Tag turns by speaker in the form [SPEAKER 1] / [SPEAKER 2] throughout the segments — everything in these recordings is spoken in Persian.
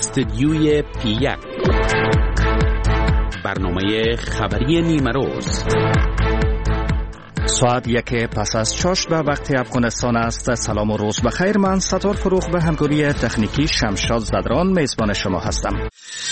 [SPEAKER 1] استودیوی پی1 برنامه خبری نیمروز
[SPEAKER 2] ساعت 1 پس از چاشت به وقت افغانستان است. سلام و روز بخیر. من ستار فروغ به همکاری تکنیکی شمشاد زدران میزبان شما هستم.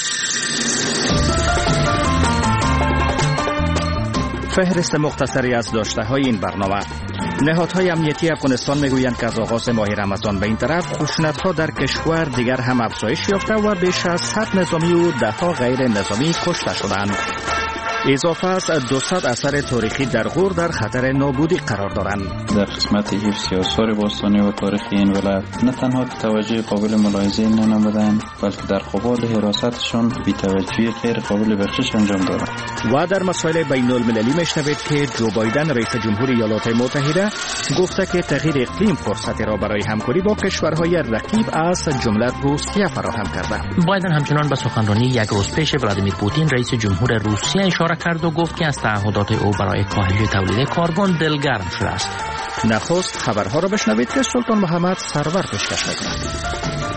[SPEAKER 2] فهرست مختصری از داشته‌های این برنامه. نهادهای امنیتی افغانستان میگویند که از آغاز ماه رمضان به این طرف خشونت‌ها در کشور دیگر هم افزایش یافته و بیش از 100 نظامی و ده‌ها غیر نظامی کشته شدند. اضافه از 200 اثر تاریخی در غور در خطر نابودی قرار دارند.
[SPEAKER 3] در قسمت حفظ آثار باستانی و تاریخی این ولایت نه تنها توجه قابل ملاحظه ننمودند، بلکه در قبال حراستشان بی‌توجهی غیر قابل بخشش انجام دادند.
[SPEAKER 2] و در مسائل بین‌المللی میشنوید که جو بایدن رئیس جمهور ایالات متحده گفته که تغییر اقلیم فرصتی را برای همکاری با کشورهای رقیب از جمله روسیه فراهم کرده.
[SPEAKER 4] بایدن همچنان به سخنرانی یک روز پیش ولادیمیر پوتین رئیس جمهور روسیه اشاره کرد و گفت که از تعهدات او برای کاهش تولید کربن دلگرم شده است.
[SPEAKER 2] نخست خبرها را بشنوید که سلطان محمد سرور پیشکش می‌کند.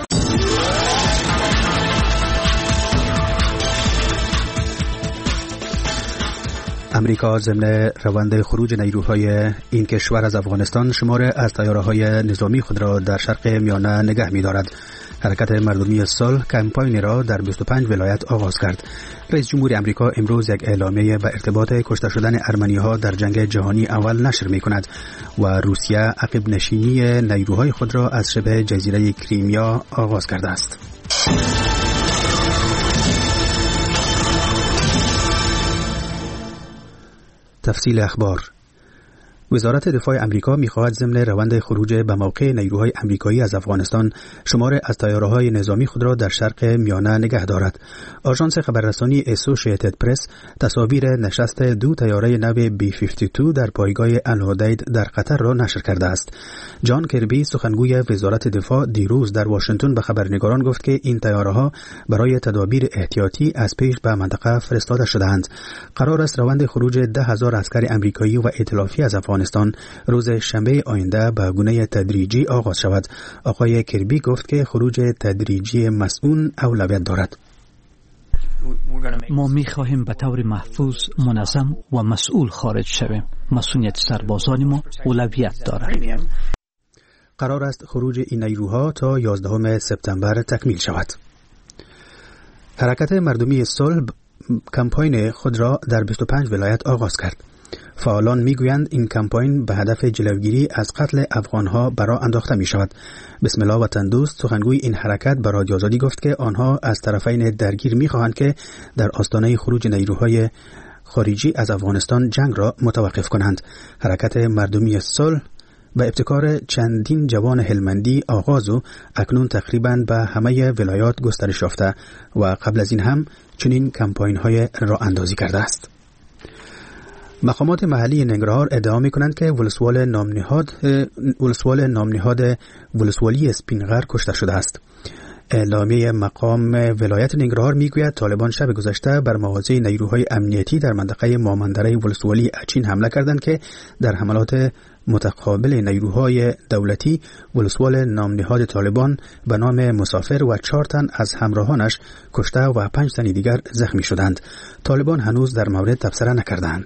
[SPEAKER 5] امریکا ضمن روند خروج نیروهای این کشور از افغانستان شمار از طیاره‌های نظامی خود را در شرق میانه نگه می‌دارد. حرکت مردمی صلح کمپاین را در 25 ولایت آغاز کرد. رئیس جمهور آمریکا امروز یک اعلامیه به ارتباط کشته شدن ارمنی‌ها در جنگ جهانی اول نشر می‌کند و روسیه عقب نشینی نیروهای خود را از شبه جزیره کریمیا آغاز کرده است. تفصیل اخبار. وزارت دفاع آمریکا می‌خواهد ضمن روند خروج به موقع نیروهای آمریکایی از افغانستان شمار از طیاره‌های نظامی خود را در شرق میانه نگه دارد. آژانس خبررسانی اسوسییتد پرس تصاویر نشست دو طیاره نو B-52 در پایگاه الهدید در قطر را نشر کرده است. جان کربی سخنگوی وزارت دفاع دیروز در واشنگتن به خبرنگاران گفت که این طیاره‌ها برای تدابیر احتیاطی از پیش به منطقه فرستاده شده‌اند. قرار است روند خروج 10,000 عسکر آمریکایی و ائتلافی از افغانستان روز شنبه آینده به گونه تدریجی آغاز شود. آقای کربی گفت که خروج تدریجی مسئول اولویت دارد.
[SPEAKER 6] ما می‌خواهیم به طور محفوظ، منظم و مسئول خارج شویم. مسئولیت سربازان ما اولویت دارد.
[SPEAKER 5] قرار است خروج این نیروها تا 11 سپتامبر تکمیل شود. حرکت مردمی صلح کمپاین خود را در 25 ولایت آغاز کرد. فعالان میگویند این کمپاین به هدف جلوگیری از قتل افغانها برا انداخته می شود. بسم الله وطن دوست سخنگوی این حرکت به رادیو آزادی گفت که آنها از طرفین درگیر می خواهند که در آستانه خروج نیروهای خارجی از افغانستان جنگ را متوقف کنند. حرکت مردمی صلح به ابتکار چندین جوان هلمندی آغاز و اکنون تقریباً به همه ولایات گسترش یافته و قبل از این هم چنین کمپاین های راه اندازی کرده است. مقامات محلی ننگرهار ادعا می‌کنند که ولسوال نامنهاد ولسوالی اسپینغر کشته شده است. اعلامیه مقام ولایت ننگرهار میگوید طالبان شب گذشته بر مواضع نیروهای امنیتی در منطقه مامندره ولسوالی اچین حمله کردند که در حملات متقابل نیروهای دولتی ولسوال نامنهاد طالبان به نام مسافر و 4 تن از همراهانش کشته و 5 تن دیگر زخمی شدند. طالبان هنوز در مورد تبصره نکردند.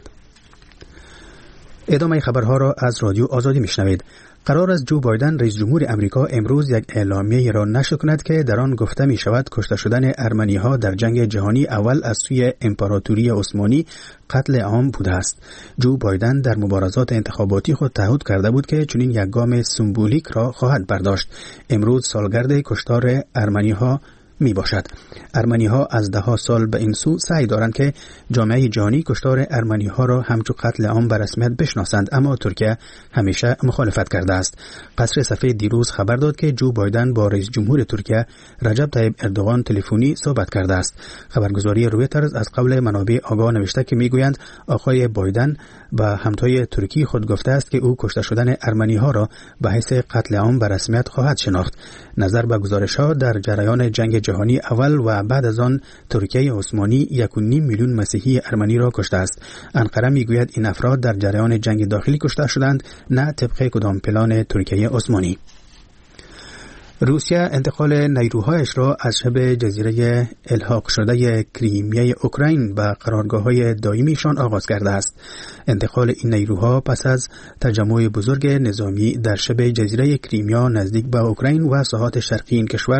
[SPEAKER 5] ادامه خبرها را از رادیو آزادی میشنوید. قرار است جو بایدن رئیس جمهور آمریکا امروز یک اعلامیه را نشر کند که در آن گفته می شود کشته شدن ارمنی‌ها در جنگ جهانی اول از سوی امپراتوری عثمانی قتل عام بوده است. جو بایدن در مبارزات انتخاباتی خود تعهد کرده بود که چنین یک گام سمبولیک را خواهد برداشت. امروز سالگرد کشتار ارمنی‌ها می باشد. ارمنی ها از 10 سال به این سو سعی دارند که جامعه جهانی کشتار ارمنی ها را همچون قتل عام به رسمیت بشناسند، اما ترکیه همیشه مخالفت کرده است. قصر سفید دیروز خبر داد که جو بایدن با رئیس جمهور ترکیه رجب طیب اردوغان تلفنی صحبت کرده است. خبرگزاری رویترز از قول منابع آگاه نوشته که میگویند آقای بایدن به همتای ترکی خود گفته است که او کشته شدن ارمنی ها را به حیث قتل عام به رسمیت خواهد شناخت. نظر به گزارش ها در جریان جنگ جهانی اول و بعد از آن ترکیه عثمانی 1.5 میلیون مسیحی ارمنی را کشته است. انقره میگوید این افراد در جریان جنگ داخلی کشته شدند، نه طبق کدام پلان ترکیه عثمانی. روسیه انتقال نیروهایش را از شبه جزیره الحاق شده کریمیای اوکراین به قرارگاه‌های دائمیشان آغاز کرده است. انتقال این نیروها پس از تجمع بزرگ نظامی در شبه جزیره کریمیا نزدیک به اوکراین و ساحات شرقی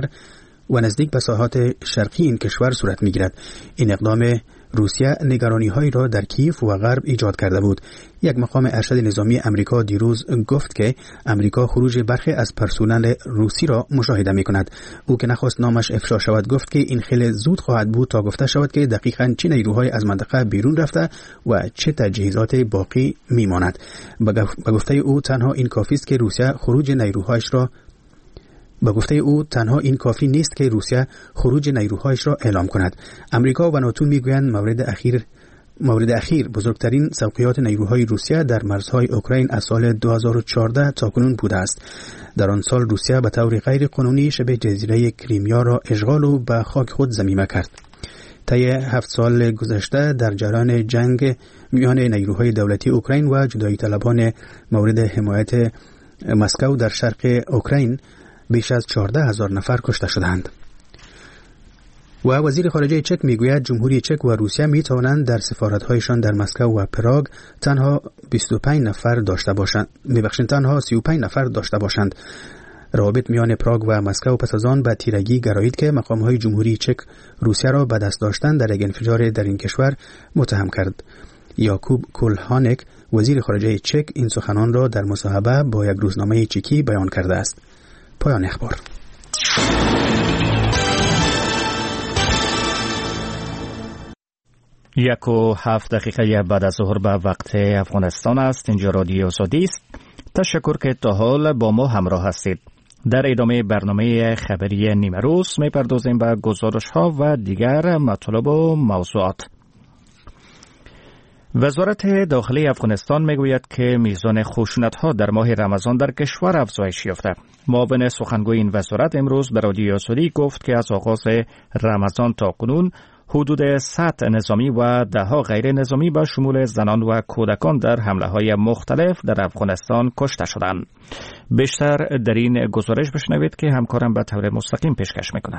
[SPEAKER 5] این کشور صورت می‌گیرد. این اقدام روسیه نگرانی‌هایی را در کیف و غرب ایجاد کرده بود. یک مقام ارشد نظامی امریکا دیروز گفت که امریکا خروج برخی از پرسنل روسی را مشاهده می‌کند. او که نخواست نامش افشا شود گفت که این خیلی زود خواهد بود تا گفته شود که دقیقاً چه نیروهای از منطقه بیرون رفته و چه تجهیزات باقی می‌ماند. به گفته او تنها این کافی است که روسیه خروج نیروهایش را کافی نیست که روسیه خروج نیروهایش را اعلام کند. امریکا و ناتو میگویند مورد اخیر بزرگترین سوقیات نیروهای روسیه در مرزهای اوکراین از سال 2014 تا کنون بوده است. در آن سال روسیه به طور غیر قانونی شبه جزیره کریمیا را اشغال و به خاک خود ضمیمه کرد. طی 7 سال گذشته در جریان جنگ میان نیروهای دولتی اوکراین و جدایی طلبان مورد حمایت مسکو در شرق اوکراین بیش از 14,000 نفر کشته شدند. و وزیر خارجه چک میگوید جمهوری چک و روسیه می توانند در سفارت‌هایشان در مسکو و پراگ تنها 35 نفر داشته باشند. روابط میان پراگ و مسکو پس از آن به تیرگی گرایید که مقام‌های جمهوری چک روسیه را به دست داشتن در یک انفجار در این کشور متهم کرد. یاکوب کولهانک وزیر خارجه چک این سخنان را در مصاحبه با یک روزنامه چکی بیان کرده است. پایان اخبار.
[SPEAKER 2] 1:07 بعد از ظهر به وقت افغانستان است. اینجا رادیو آزادی است. تشکر که تا حال با ما همراه هستید. در ادامه برنامه خبری نیمه روز می‌پردازیم به گزارش‌ها و دیگر مطالب و موضوعات. وزارت داخلی افغانستان میگوید که میزان خشونت‌ها در ماه رمضان در کشور افزایش یافته. معاون سخنگوی این وزارت امروز به رادیو آزادی گفت که از آغاز رمضان تا کنون حدود 100 نظامی و 10 غیر نظامی به شمول زنان و کودکان در حمله‌های مختلف در افغانستان کشته شدند. بیشتر در این گزارش بشنوید که همکارم به طور مستقیم پیشکش می‌کند.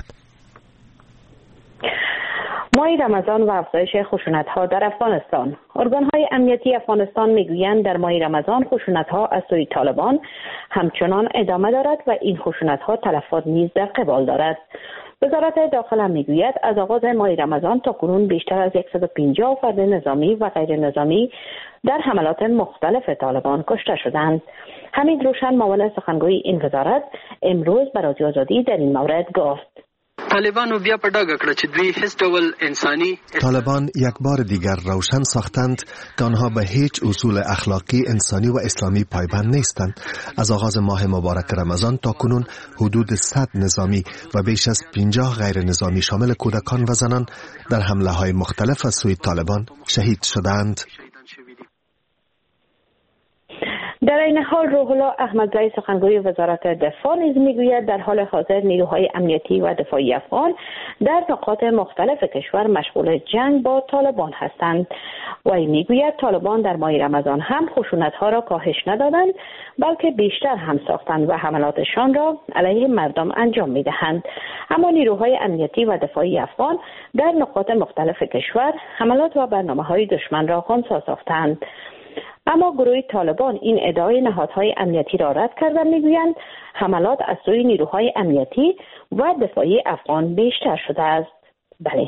[SPEAKER 7] ماه رمضان و افزایش خشونت‌ها در افغانستان. ارگان‌های امنیتی افغانستان می‌گویند در ماه رمضان خشونت‌ها از سوی طالبان همچنان ادامه دارد و این خشونت‌ها تلفات نیز در قبال دارد. وزارت داخله می‌گوید از آغاز ماه رمضان تا کنون بیشتر از 150 فرد نظامی و غیر نظامی در حملات مختلف طالبان کشته شدند. حمید روشن معاون سخنگوی این وزارت امروز به رادیو آزادی در این مورد گفت:
[SPEAKER 8] طالبان یک بار دیگر روشن ساختند که آنها به هیچ اصول اخلاقی، انسانی و اسلامی پایبند نیستند. از آغاز ماه مبارک رمضان تا کنون حدود 100 نظامی و بیش از 50 غیر نظامی شامل کودکان و زنان در حمله‌های مختلف از سوی طالبان شهید شدند.
[SPEAKER 7] در این حال روح الله احمدزی سخنگوی وزارت دفاع نیز میگوید در حال حاضر نیروهای امنیتی و دفاعی افغان در نقاط مختلف کشور مشغول جنگ با طالبان هستند. وی میگوید طالبان در ماه رمضان هم خشونت‌ها را کاهش ندادند بلکه بیشتر هم ساختند و حملاتشان را علیه مردم انجام میدهند. اما نیروهای امنیتی و دفاعی افغان در نقاط مختلف کشور حملات و برنامه‌های دشمن را خنثی ساختند. اما گروه طالبان این ادعای نهادهای امنیتی را رد کردن. میگویند حملات از سوی نیروهای امنیتی و دفاعی افغان بیشتر شده است. بله.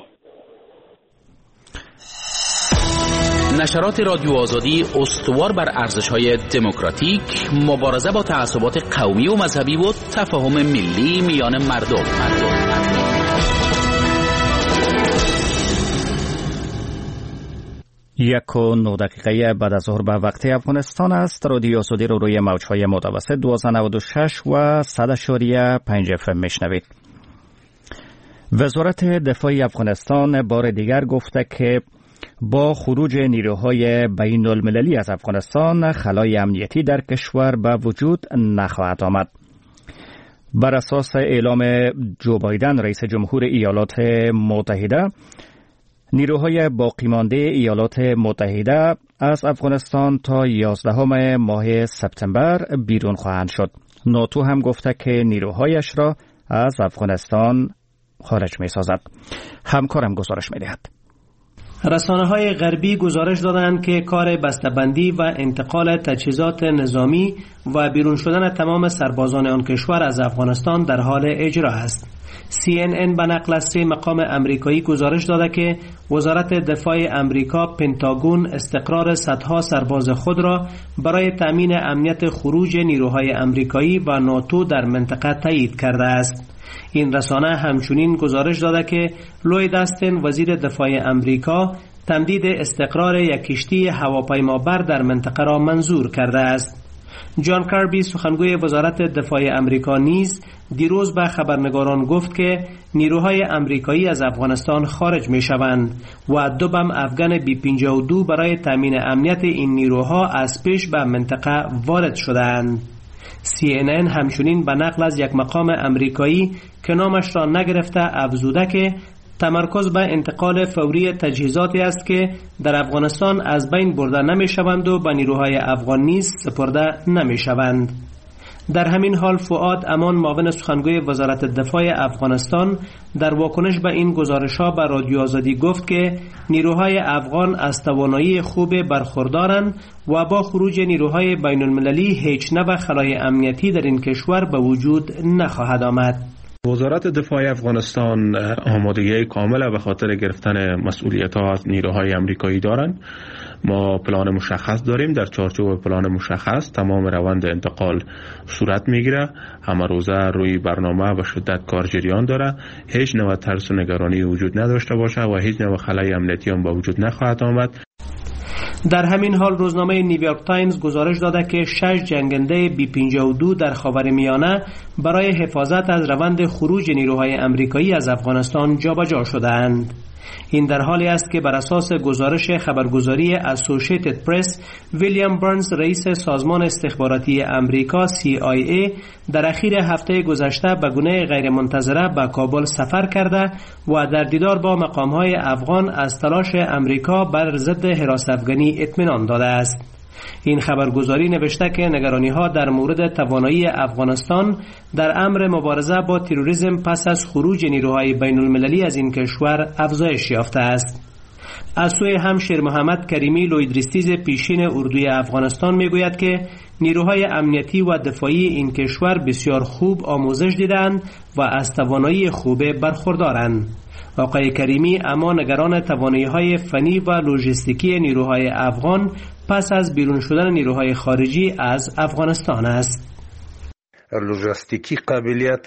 [SPEAKER 1] نشرات رادیو آزادی استوار بر ارزش‌های دموکراتیک، مبارزه با تعصبات قومی و مذهبی و تفاهم ملی میان مردم.
[SPEAKER 2] 1:09 بعد از ظهر به وقت افغانستان است. رادیو آزادی رو روی موج‌های متوسط 1296 و 100.5 FM میشنوید. وزارت دفاع افغانستان بار دیگر گفته که با خروج نیروهای بین المللی از افغانستان خلای امنیتی در کشور به وجود نخواهد آمد. بر اساس اعلام جو بایدن رئیس جمهور ایالات متحده، نیروهای باقی مانده ایالات متحده از افغانستان تا 11 ماه سپتامبر بیرون خواهند شد. ناتو هم گفته که نیروهایش را از افغانستان خارج می سازد. همکارم گزارش می دهد.
[SPEAKER 9] رسانه‌های غربی گزارش دادند که کار بسته‌بندی و انتقال تجهیزات نظامی و بیرون شدن تمام سربازان آن کشور از افغانستان در حال اجرا است. CNN به نقل از 3 مقام امریکایی گزارش داده که وزارت دفاع امریکا پنتاگون استقرار صدها سرباز خود را برای تأمین امنیت خروج نیروهای امریکایی و ناتو در منطقه تایید کرده است. این رسانه همچنین گزارش داده که لوید استن وزیر دفاع امریکا تمدید استقرار یک کشتی هواپیمابر در منطقه را منظور کرده است. جان کاربی سخنگوی وزارت دفاع امریکا نیز دیروز به خبرنگاران گفت که نیروهای امریکایی از افغانستان خارج می شوند و 2 بم افغان B-52 برای تامین امنیت این نیروها از پیش به منطقه وارد شدند. CNN همچنین به نقل از یک مقام امریکایی که نامش را نگرفته افزوده که تمرکز به انتقال فوری تجهیزاتی است که در افغانستان از بین برده نمی شوند و به نیروهای افغان نیز سپرده نمی شوند. در همین حال فؤاد امان معاون سخنگوی وزارت دفاع افغانستان در واکنش به این گزارش‌ها به رادیو آزادی گفت که نیروهای افغان از توانایی خوب برخوردارند و با خروج نیروهای بین المللی هیچ نوع خلای امنیتی در این کشور به وجود نخواهد آمد.
[SPEAKER 10] وزارت دفاع افغانستان آمادگی کامل به خاطر گرفتن مسئولیت‌ها از نیروهای امریکایی دارند. ما پلان مشخص داریم، در چارچوب پلان مشخص تمام روند انتقال صورت میگیره، همه روزه روی برنامه و شدت کار جریان داره، هیچ نوع ترس و نگرانی وجود نداشته باشه و هیچ نوع خلای امنیتی هم به وجود نخواهد آمد.
[SPEAKER 9] در همین حال روزنامه نیویورک تایمز گزارش داده که 6 جنگنده B-52 در خاورمیانه برای حفاظت از روند خروج نیروهای امریکایی از افغانستان جابجا شدند. این در حالی است که بر اساس گزارش خبرگزاری اسوسییتد پرس، ویلیام برنز رئیس سازمان استخباراتی امریکا CIA در اخیر هفته گذشته به گونه غیرمنتظره به کابل سفر کرده و در دیدار با مقام‌های افغان از تلاش امریکا بر ضد حراست افغانی اطمینان داده است. این خبرگزاری نوشته که نگرانی‌ها در مورد توانایی افغانستان در امر مبارزه با تروریسم پس از خروج نیروهای بین المللی از این کشور افزایش یافته است. از سوی هم شیر محمد کریمی لویدریستیز پیشین اردوی افغانستان میگوید که نیروهای امنیتی و دفاعی این کشور بسیار خوب آموزش دیدند و از توانایی خوب برخوردارند. آقای کریمی اما نگران توانایی‌های فنی و لوجستیکی نیروهای افغان پس از بیرون شدن نیروهای خارجی از افغانستان است.
[SPEAKER 11] لوجستیکی قابلیت،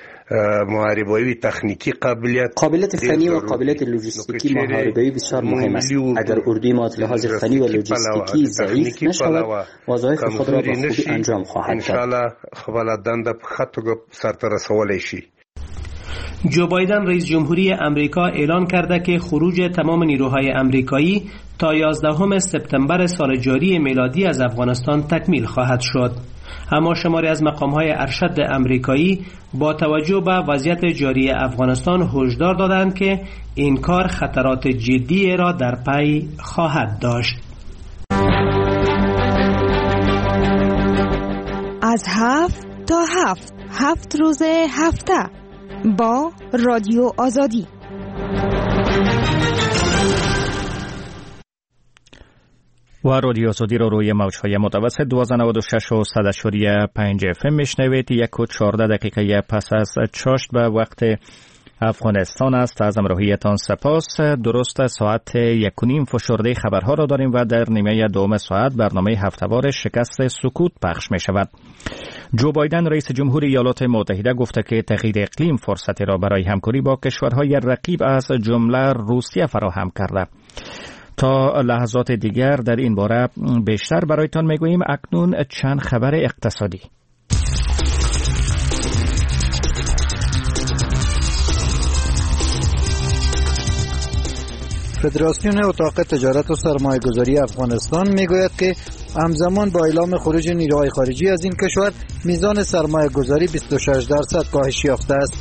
[SPEAKER 11] محاربایی تکنیکی
[SPEAKER 12] قابلیت فنی و قابلیت لوجستیکی محاربایی بسیار مهم است. اگر اردوی ما از لحاظ فنی و لوجستیکی ضعیف نشود، وظایف خود را به خوبی انجام خواهد داد.
[SPEAKER 9] جو بایدن رئیس جمهوری امریکا اعلان کرده که خروج تمام نیروهای امریکایی تا 11 سپتامبر سال جاری میلادی از افغانستان تکمیل خواهد شد. اما شماری از مقام‌های ارشد امریکایی با توجه به وضعیت جاری افغانستان هشدار دادند که این کار خطرات جدی را در پی خواهد داشت.
[SPEAKER 13] از 7 تا 7 روز هفته با رادیو آزادی.
[SPEAKER 2] و رادیو آزادی رو روی موج‌های متوسط 1296 و 100.5 FM میشنوید. 1 و 14 دقیقه پس از چاشت به وقت افغانستان است. از همراهیتان سپاس. درست ساعت 1:30 فشرده خبرها را داریم و در نیمه دوم ساعت برنامه هفته‌وار شکست سکوت پخش می شود. جو بایدن رئیس جمهوری ایالات متحده گفته که تغییر اقلیم فرصتی را برای همکاری با کشورهای رقیب از جمله روسیه فراهم کرده. تا لحظات دیگر در این باره بیشتر برایتان میگوییم. اکنون چند خبر اقتصادی.
[SPEAKER 14] فدراسیون اتاق تجارت و سرمایه‌گذاری افغانستان میگوید که همزمان با اعلام خروج نیروهای خارجی از این کشور میزان سرمایه‌گذاری 26% کاهش یافته است.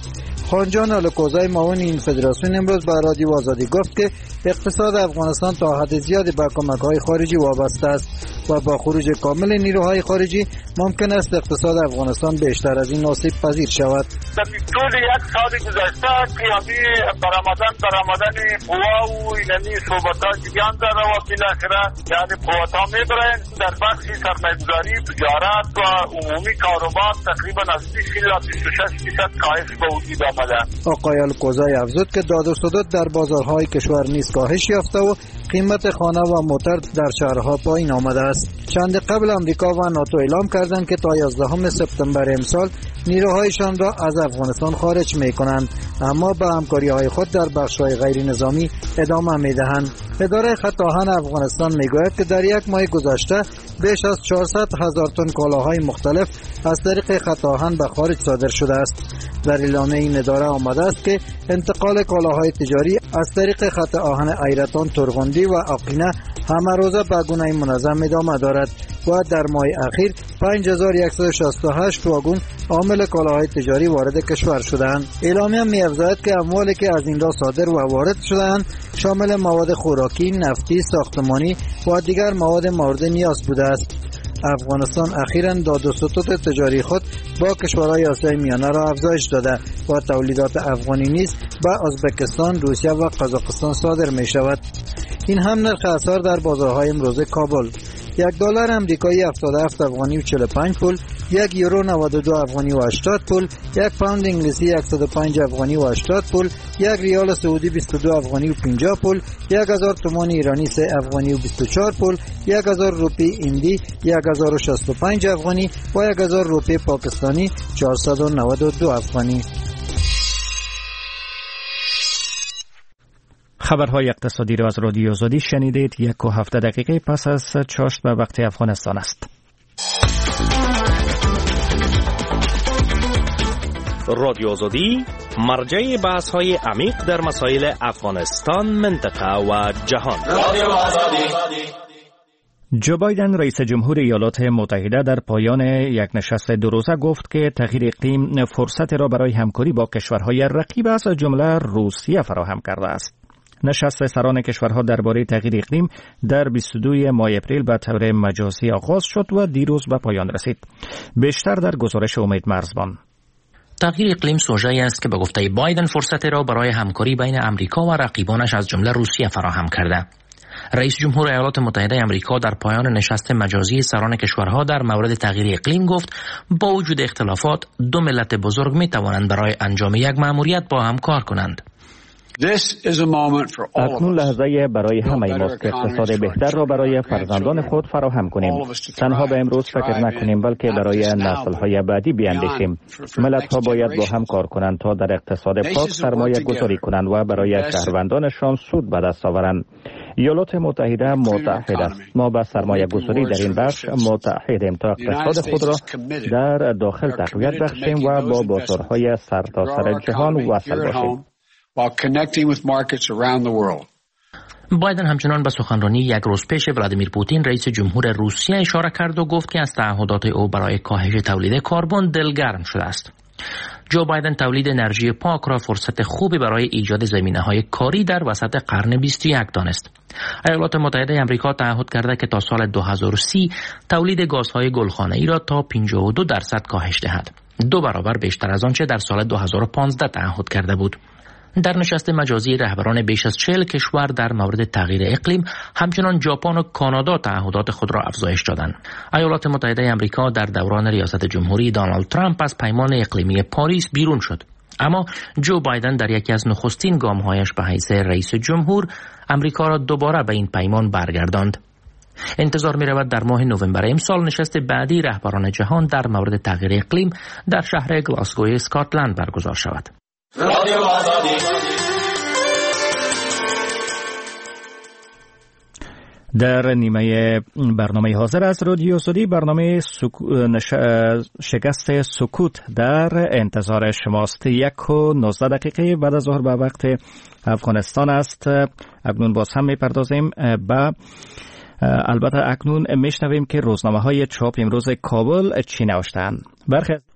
[SPEAKER 14] خانجان الکوزای معاون این فدراسیون امروز به رادیو آزادی گفت که اقتصاد افغانستان تا حد زیادی به کمک‌های خارجی وابسته است و با خروج کامل نیروهای خارجی ممکن است اقتصاد افغانستان بیشتر از این آسیب پذیر شود.
[SPEAKER 15] در طول یک سال گذشته قیامی برآمدن قوا و اینمی صحبت‌ها جریان داره و بالاخره یعنی قوت‌ها میبرن در بخش سرمایه‌گذاری، تجارت و عمومی کاروبار تقریبا از 20 الی 26% کاهش به وجود آمده.
[SPEAKER 14] آقای الکوزای افزود که داد و ستد در بازارهای کشور نیز کاهش یافته و قیمت خانه و موتر در شهرها پایین آمده است. چند قبل آمریکا و ناتو اعلام کردند که تا 11 سپتامبر امسال نیروهایشان را از افغانستان خارج می‌کنند، اما به همکاری‌های خود در بخش‌های غیر نظامی ادامه می‌دهند. اداره خط آهن افغانستان می‌گوید که در یک ماه گذشته بیش از 400,000 تن کالاهای مختلف از طریق خط آهن به خارج صادر شده است. در اعلامیه این اداره آمده است که انتقال کالاهای تجاری از طریق خط آهن ایرتان، ترغندی و آقینه همه روزه به گونه منظم ادامه دارد و در ماه اخیر 5168 واگن حامل کالاهای تجاری وارد کشور شدند. اعلامیه می‌افزاید که اموالی که از این راه صادر و وارد شده‌اند شامل مواد خوراکی، نفتی، ساختمانی و دیگر مواد مورد نیاز بوده است. افغانستان اخیراً داد و ستد تجاری خود با کشورهای آسیای میانه را افزایش داده و تولیدات افغانی نیز به ازبکستان، روسیه و قزاقستان صادر می شود. این هم نرخ اسعار در بازارهای امروزه کابل: $1 امریکایی 77 افغانی و 45 پول، €1 92 افغانی و 80 پول، یک پوند انگلیسی 105 افغانی و 80 پول، یک ریال سعودی 22 افغانی و 50 پول، 1000 تومان ایرانی 3 افغانی و 24 پول، 1000 روپی هندی 1065 افغانی و 1000 روپی پاکستانی 492 افغانی.
[SPEAKER 2] خبرهای اقتصادی را از رادیو آزادی شنیدید. 1:07 پس از چاشت به وقت افغانستان است.
[SPEAKER 16] رادیو آزادی مرجع بحث‌های عمیق در مسائل افغانستان، منطقه و جهان. رادیو آزادی.
[SPEAKER 2] جو بایدن رئیس جمهور ایالات متحده در پایان یک نشست دو روزه گفت که تغییر اقلیم فرصت را برای همکاری با کشورهای رقیب از جمله روسیه فراهم کرده است. نشست سران کشورها درباره تغییر اقلیم در 22 ماه اپریل به طور مجازی آغاز شد و دیروز به پایان رسید. بیشتر در گزارش امید مرزبان.
[SPEAKER 4] تغییر اقلیم سوژه‌ای است که به گفته بایدن فرصت را برای همکاری بین امریکا و رقیبانش از جمله روسیه فراهم کرده. رئیس جمهور ایالات متحده آمریکا در پایان نشست مجازی سران کشورها در مورد تغییر اقلیم گفت با وجود اختلافات دو ملت بزرگ می توانند برای انجام یک مأموریت با هم کار کنند.
[SPEAKER 2] اکنون لحظه برای همه ماست که اقتصاد بهتر را برای فرزندان خود فراهم کنیم. تنها به امروز فکر نکنیم بلکه برای نسل‌های بعدی بیاندیشیم. ملت‌ها باید با هم کار کنند تا در اقتصاد پاک سرمایه گذاری کنند و برای شهروندانشان سود به دست آورند. ایالات متحده متحد است. ما به سرمایه گذاری در این بخش متحدیم تا اقتصاد خود را در داخل تقویت بخشیم و با بازارهای سرتاسر جهان وصل باشیم.
[SPEAKER 4] بایدن همچنان به سخنرانی یک روز پیش ولادیمیر پوتین رئیس جمهور روسیه اشاره کرد و گفت که از تعهدات او برای کاهش تولید کربن دلگرم شده است. جو بایدن تولید انرژی پاک را فرصت خوبی برای ایجاد زمینه‌های کاری در وسط قرن 21 دانست. ایالات متحده آمریکا تعهد کرده که تا سال 2030 تولید گازهای گلخانه‌ای را تا 52% کاهش دهد. 2 برابر بیشتر از آنچه در سال 2015 تعهد کرده بود. در نشست مجازی رهبران بیش از 40 کشور در مورد تغییر اقلیم همچنان ژاپن و کانادا تعهدات خود را افزایش دادند. ایالات متحده آمریکا در دوران ریاست جمهوری دونالد ترامپ از پیمان اقلیمی پاریس بیرون شد، اما جو بایدن در یکی از نخستین گام‌هایش به حیث رئیس جمهور آمریکا را دوباره به این پیمان برگرداند. انتظار می‌رود در ماه نوامبر امسال نشست بعدی رهبران جهان در مورد تغییر اقلیم در شهر گلاسگو اسکاتلند برگزار شود. رادیو آزادی.
[SPEAKER 2] در نیمه برنامه حاضر از رادیو آزادی برنامه شکست سکوت در انتظار شماست. 1:19 بعد از ظهر به وقت افغانستان است. اکنون باز هم میپردازیم به البته اکنون میشنویم که روزنامه های چاپ امروز کابل چی نوشتند. برخی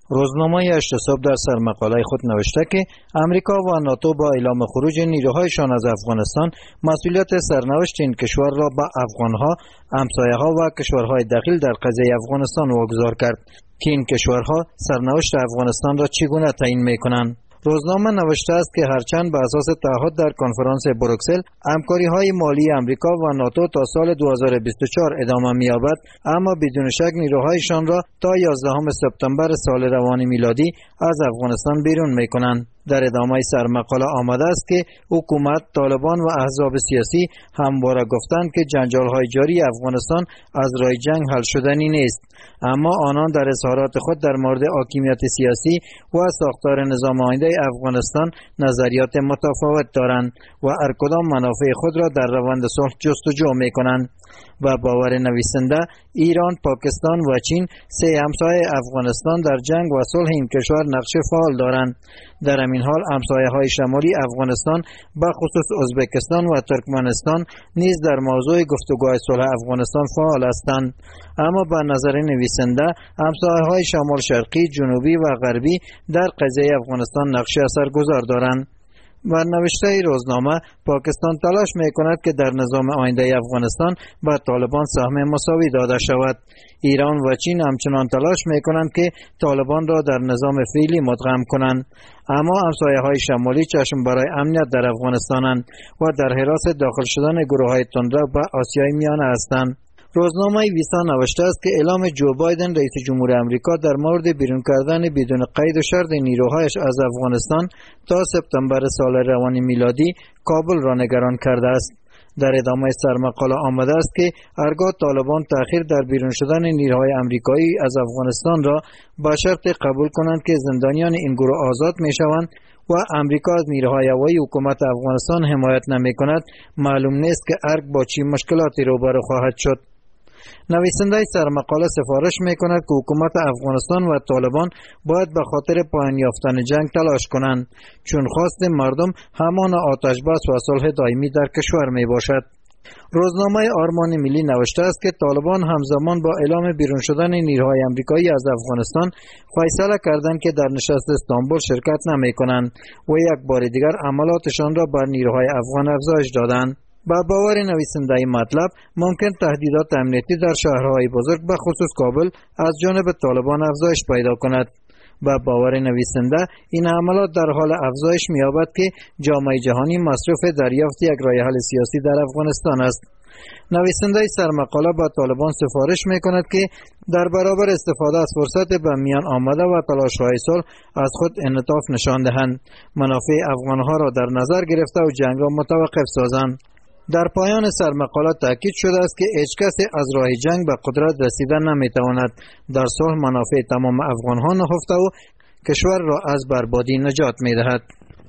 [SPEAKER 14] روزنامه اعتصاب در سرمقاله خود نوشته که امریکا و ناتو با اعلام خروج نیروهایشان از افغانستان مسئولیت سرنوشت این کشور را به افغانها، همسایه‌ها و کشورهای دخیل در قضیه افغانستان واگذار کرد که این کشورها سرنوشت افغانستان را چگونه تعیین می‌کنند. روزنامه نوشته است که هرچند به اساس تعهد در کنفرانس بروکسل همکاری‌های مالی امریکا و ناتو تا سال 2024 ادامه می‌یابد، اما بدون شک نیروهایشان را تا 11 سپتامبر سال روان میلادی از افغانستان بیرون می‌کنند. در ادامه سرمقاله آمده است که حکومت، طالبان و احزاب سیاسی همواره گفتند که جنجال‌های جاری افغانستان از راه جنگ حل شدنی نیست، اما آنان در اظهارات خود در مورد حاکمیت سیاسی و ساختار نظام آینده افغانستان نظریات متفاوت دارند و هر کدام منافع خود را در روند صلح جستجو می‌کنند. و باور نویسنده، ایران، پاکستان و چین سه همسایه افغانستان در جنگ و صلح این کشور نقش فعال دارند. در همین حال همسایه‌های شمالی افغانستان به خصوص ازبکستان و ترکمنستان نیز در موضوع گفتگوهای صلح افغانستان فعال هستند. اما به نظر نویسنده همسایه‌های شمال شرقی، جنوبی و غربی در قضیه افغانستان نقش اثرگذار دارند. و نوشته روزنامه، پاکستان تلاش می‌کند که در نظام آینده افغانستان به طالبان سهم مساوی داده شود. ایران و چین همچنان تلاش می‌کنند که طالبان را در نظام فعلی مدغم کنند. اما همسایه‌های شمالی چشم برای امنیت در افغانستانند و در حراس داخل شدن گروه‌های تندرو به آسیای میانه هستند. روزنامه ویسا نوشته است که اعلام جو بایدن رئیس جمهور امریکا در مورد بیرون کردن بدون قید و شرط نیروهایش از افغانستان تا سپتامبر سال روان میلادی کابل را نگران کرده است. در ادامه سرمقاله آمده است که هرگاه طالبان تأخیر در بیرون شدن نیروهای امریکایی از افغانستان را با شرط قبول کنند که زندانیان این گروه آزاد میشوند و امریکا از نیروهای هوایی حکومت افغانستان حمایت نمی‌کند، معلوم نیست که ارگ با چه مشکلاتی روبرو خواهد شد. نویسنده سرمقاله سفارش می‌کند که حکومت افغانستان و طالبان باید به خاطر پایان یافتن جنگ تلاش کنند، چون خواست مردم همان آتش بس و صلح دائمی در کشور میباشد. روزنامه آرمان ملی نوشته است که طالبان همزمان با اعلام بیرون شدن نیروهای امریکایی از افغانستان فیصله کردند که در نشست استانبول شرکت نمی‌کنند و یک بار دیگر عملاتشان را بر نیروهای افغان افزایش دادند. با باور نویسنده مطلب، ممکن تهدیدات امنیتی در شهرهای بزرگ به خصوص کابل از جانب طالبان افزایش پیدا کند. با باور نویسنده، این عملات در حال افزایش می‌یابد که جامعه جهانی مصروف دریافت یک راه حل سیاسی در افغانستان است. نویسنده سرمقاله با طالبان سفارش می‌کند که در برابر استفاده از فرصت به میان آمده و تلاش‌های صلح از خود انعطاف نشان دهند، منافع افغان‌ها را در نظر گرفته و جنگ را متوقف سازند. در پایان سرمقاله تاکید شده است که هیچ کس از راه جنگ به قدرت رسیدن نمیتواند. در صلح منافع تمام افغان‌ها نهفته و کشور را از بربادی نجات میدهد.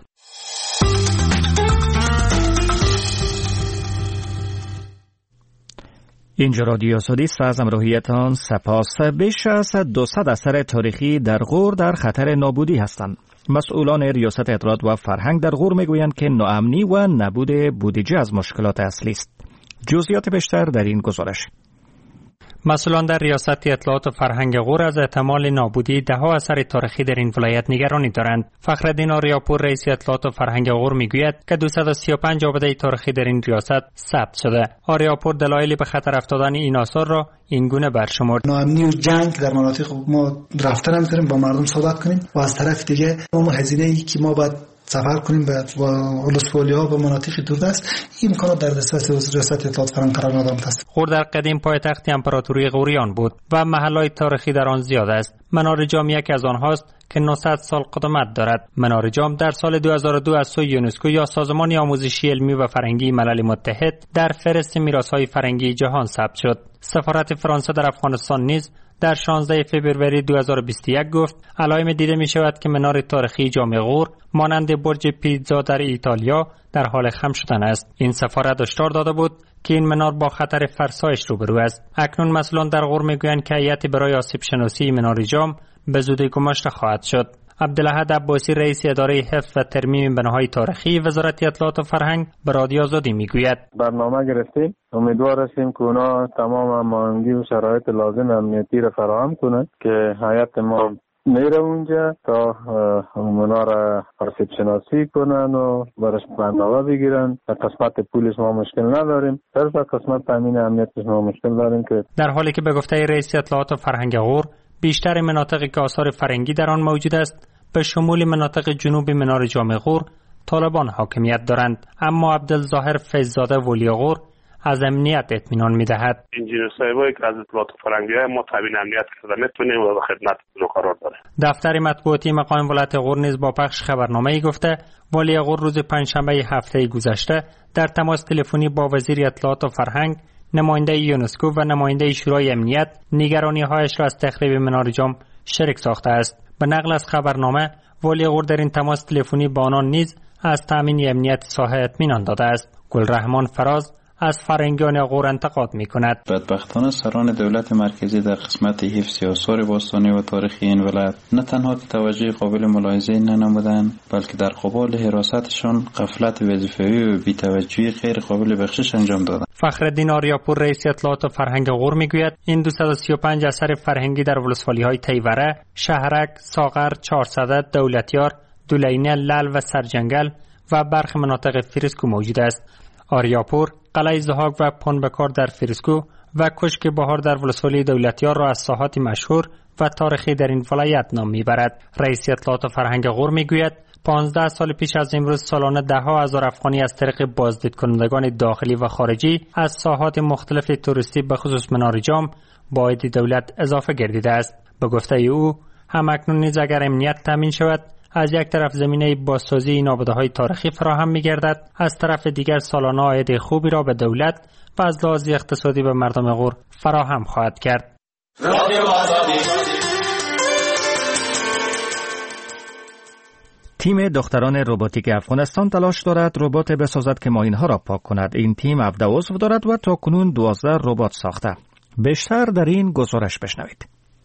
[SPEAKER 2] اینجا رادیو آزادی است و از همراهیتان سپاس. بیش از 200 اثر تاریخی در غور در خطر نابودی هستند. مسئولان ریاست اطلاعات و فرهنگ در غور میگویند که ناامنی و نبود بودجه از مشکلات اصلی است. جزئیات بیشتر در این گزارش.
[SPEAKER 17] مسئولان در ریاست اطلاعات و فرهنگ غور از احتمال نابودی ده‌ها اثر تاریخی در این ولایت نگرانی دارند. فخرالدین آریاپور رئیس اطلاعات و فرهنگ غور میگوید که 235 آباده تاریخی در این ریاست ثبت شده. آریاپور دلایلی به خطر افتادن این آثار را این گونه برشمرد:
[SPEAKER 18] ناامنی و جنگ در مناطق ما رفتن نمی‌تونیم با مردم صحبت کنیم و از طرف دیگه ما هزینه‌ای که ما باید سفر کنیم به ولسوالی‌ها و مناطق دوردست، این امکانات در دسترس ریاست اطلاعات فرهنگ قرار ندارد.
[SPEAKER 17] غور در قدیم پایتخت امپراتوری غوریان بود و محل‌های تاریخی در آن زیاد است. منار جام یکی از آنهاست که 900 سال قدمت دارد. منار جام در سال 2002 از سوی یونسکو یا سازمان آموزشی علمی و فرهنگی ملل متحد در فهرست میراث‌های فرهنگی جهان ثبت شد. سفارت فرانسه در افغانستان نیز در 16 فوریه 2021 گفت علائم دیده می شود که منار تاریخی جام غور مانند برج پیزا در ایتالیا در حال خم شدن است. این سفارت هشدار داده بود که این منار با خطر فرسایش روبرو است. اکنون مسئولان در غور میگویند که هیئتی برای آسیب شناسی منار جام به زودی گماشته خواهد شد. عبدالاحد عباسی رئیس اداره حفظ و ترمیم بناهای تاریخی وزارت اطلاعات و فرهنگ به رادیو آزادی میگوید
[SPEAKER 19] برنامه گرفتیم، امیدوار هستیم که اونا تمام هماهنگی و شرایط لازم امنیتی را فراهم کنند که هیئت ما میره اونجا تا اونا را آسیب شناسی کنن و برش بنداوه بگیرن. در قسمت پولش ما مشکل نداریم، در قسمت تامین امنیتش ما مشکل داریم. که
[SPEAKER 17] در حالی که به گفته رئیس اطلاعات فرهنگ غور بیشتر مناطقی که آثار فرنگی در آن موجود است به شمول مناطق جنوب منار جام غور طالبان حاکمیت دارند، اما عبدالظاهر فیضزاده ولی غور از امنیت اطمینان می‌دهد.
[SPEAKER 20] انجینیر صاحبایی که از اطلاعات فرنگی ما تامین امنیت کرده میتونیم و خدمتتون قرار داره.
[SPEAKER 17] دفتر مطبوعاتی مقام ولایت غور نیز با پخش خبرنامه‌ای گفته ولی غور روز پنجشنبه هفته گذشته در تماس تلفنی با وزیر اطلاعات و فرهنگ، نماینده یونسکو و نماینده شورای امنیت نگرانی‌هایش را از تخریب منار جام شریک ساخته است. به نقل از خبرنامه ولی غور در این تماس تلفنی با آنان نیز از تامین امنیت ساحه اطمینان داده است. گلرحمان فراز از فرهنگیان غور انتقاد می‌کند.
[SPEAKER 3] بدبختانه سران دولت مرکزی در قسمت حفظ آثار باستانی و تاریخی این ولایت نه تنها که توجه قابل ملاحظه ننمودند، بلکه در قبال حراستشان غفلت وظیفوی و بی‌توجهی غیر قابل بخشش انجام دادند.
[SPEAKER 17] فخرالدین آریاپور رئیس اطلاعات و فرهنگ غور میگوید این 235 اثر فرهنگی در ولسوالی‌های تیوره، شهرک، ساغر، چهارصدد، دولتیار، دولینه، لل و سرجنگل و برخی مناطق فریسکو موجود است. آریاپور قلعه زهاگ و پنبکار در فریسکو و کشک بهار در ولسوالی دولتیار را از ساحات مشهور و تاریخی در این ولایت نام میبرد. رئیس اطلاعات و فرهنگ غور میگوید 15 سال پیش از امروز سالانه ده ها هزار افغانی از طریق بازدید کنندگان داخلی و خارجی از ساحات مختلف توریستی به خصوص منار جام با عاید دولت اضافه گردیده است. به گفته او همکنون نیز اگر امنیت تامین شود از یک طرف زمینه بازسازی این آباده‌های تاریخی فراهم می‌گردد، از طرف دیگر سالانه عاید خوبی را به دولت و از لحاظ اقتصادی به مردم غور فراهم خواهد کرد.
[SPEAKER 2] تیم دختران روباتیک افغانستان تلاش دارد ربات بسازد که ماین‌ها را پاک کند. این تیم 17 عضو دارد و تاکنون 12 ربات ساخته. بیشتر در این گزارش بشنوید.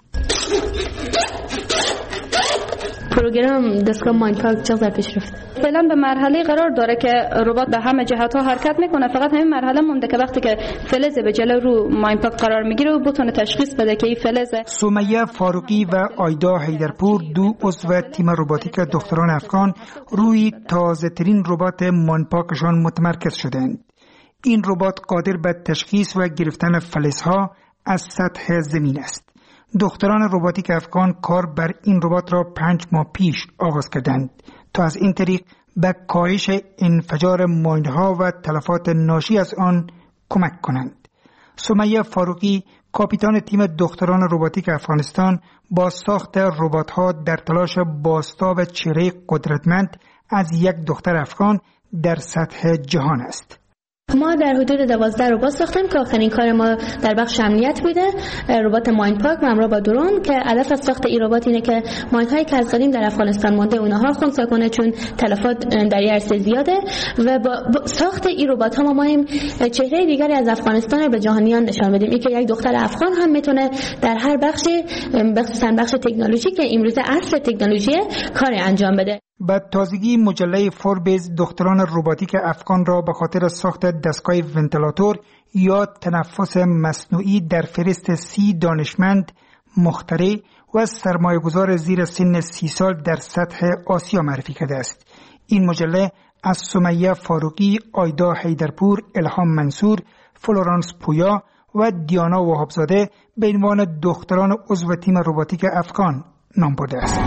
[SPEAKER 21] پروگرام دستگاه ماینپاک چقدر پیش رفت؟ فعلا به مرحله قرار داره که ربات به همه جهت ها حرکت میکنه، فقط همین مرحله مونده که وقتی که فلز به جلو رو ماینپاک قرار میگیره و بتونه تشخیص بده که این فلزه.
[SPEAKER 22] سمیه فاروقی و آیدا حیدرپور دو عضو تیم روباتیک دختران افغان روی تازه ترین ربات ماینپاکشان متمرکز شدند. این ربات قادر به تشخیص و گرفتن فلزها از سطح زمین است. دختران روباتیک افغان کار بر این ربات را 5 ماه پیش آغاز کردند تا از این طریق به کاهش انفجار ماین‌ها و تلفات ناشی از آن کمک کنند. سمیه فاروقی کاپیتان تیم دختران روباتیک افغانستان با ساخت ربات‌ها در تلاش بازتاب چهره قدرتمند از یک دختر افغان در سطح جهان است.
[SPEAKER 21] ما در حدود 12 ربات ساختیم که آخرین کار ما در بخش امنیت بوده، ربات ماینپاک ممرو با درون، که هدف از ساخت این ربات اینه که ماین‌هایی که از قدیم در افغانستان مونده اونها خنثی کنه، چون تلفات در این عرصه زیاده و با ساخت این ربات ها ما مایم چهره دیگری از افغانستان رو به جهانیان نشان بدیم. این که یک دختر افغان هم میتونه در هر بخشی، خصوصا بخش تکنولوژی که امروز عصر تکنولوژی، کار انجام بده.
[SPEAKER 22] به تازگی مجله فوربز دختران روباتیک افغان را به خاطر ساخت دستگاه ونتیلاتور یا تنفس مصنوعی در فهرست 30 دانشمند، مخترع و سرمایه‌گذار زیر سن 30 سال در سطح آسیا معرفی کرده است. این مجله از سمیه فاروقی، آیدا حیدرپور، الهام منصور، فلورانس پویا و دیانا وهابزاده به عنوان دختران عضو تیم روباتیک افغان نام برده است.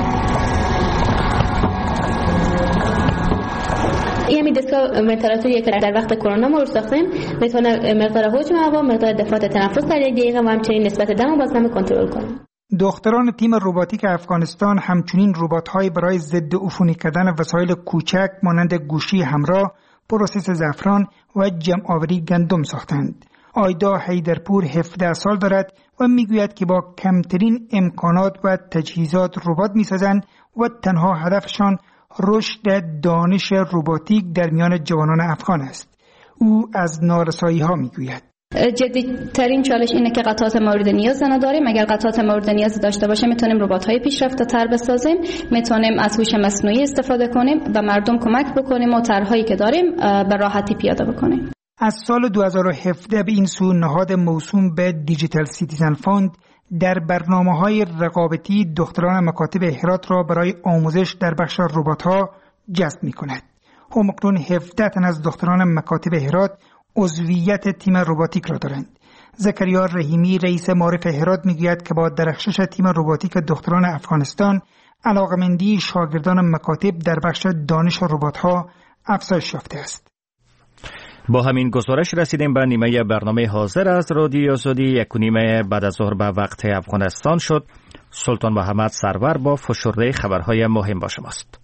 [SPEAKER 21] این دستگاه ونتیلاتوری که در وقت کرونا ما رو ساختیم میتونه مقدار حجم هوا، مقدار دفعات تنفس در یک دقیقه و همچنین نسبت دم و بازدم کنترل کنه.
[SPEAKER 22] دختران تیم روباتیک افغانستان همچنین ربات‌های برای ضد عفونی کردن وسایل کوچک مانند گوشی همراه، پروسس زعفران و جمع‌آوری گندم ساختند. آیدا حیدرپور 17 سال دارد و میگوید که با کمترین امکانات و تجهیزات ربات میسازند و تنها هدفشان رشد دانش روباتیک در میان جوانان افغان است. او از نارسایی ها میگوید
[SPEAKER 21] جدی‌ترین چالش اینه که قطعات مورد نیاز نداریم. اگر قطعات مورد نیاز داشته باشیم میتونیم ربات‌های پیشرفته‌تر بسازیم، میتونیم از هوش مصنوعی استفاده کنیم و مردم کمک بکنیم و طرح‌هایی که داریم به راحتی پیاده بکنیم.
[SPEAKER 22] از سال 2017 به این سو نهاد موسوم به دیجیتال سیتیزن فاند در برنامه‌های رقابتی دختران مکاتب هرات را برای آموزش در بخش ربات‌ها جذب می‌کند. همکنون 17 تن از دختران مکاتب هرات عضویت تیم رباتیک را دارند. زکریا رحیمی رئیس معارف هرات میگوید که با درخشش تیم رباتیک دختران افغانستان علاقمندی شاگردان مکاتب در بخش دانش ربات‌ها افزایش یافته است.
[SPEAKER 2] با همین گزارش رسیدیم به نیمه برنامه حاضر از رادیو آزادی. 1:30 بعد از ظهر به وقت افغانستان شد. سلطان محمد سرور با فشرده خبرهای مهم با شماست.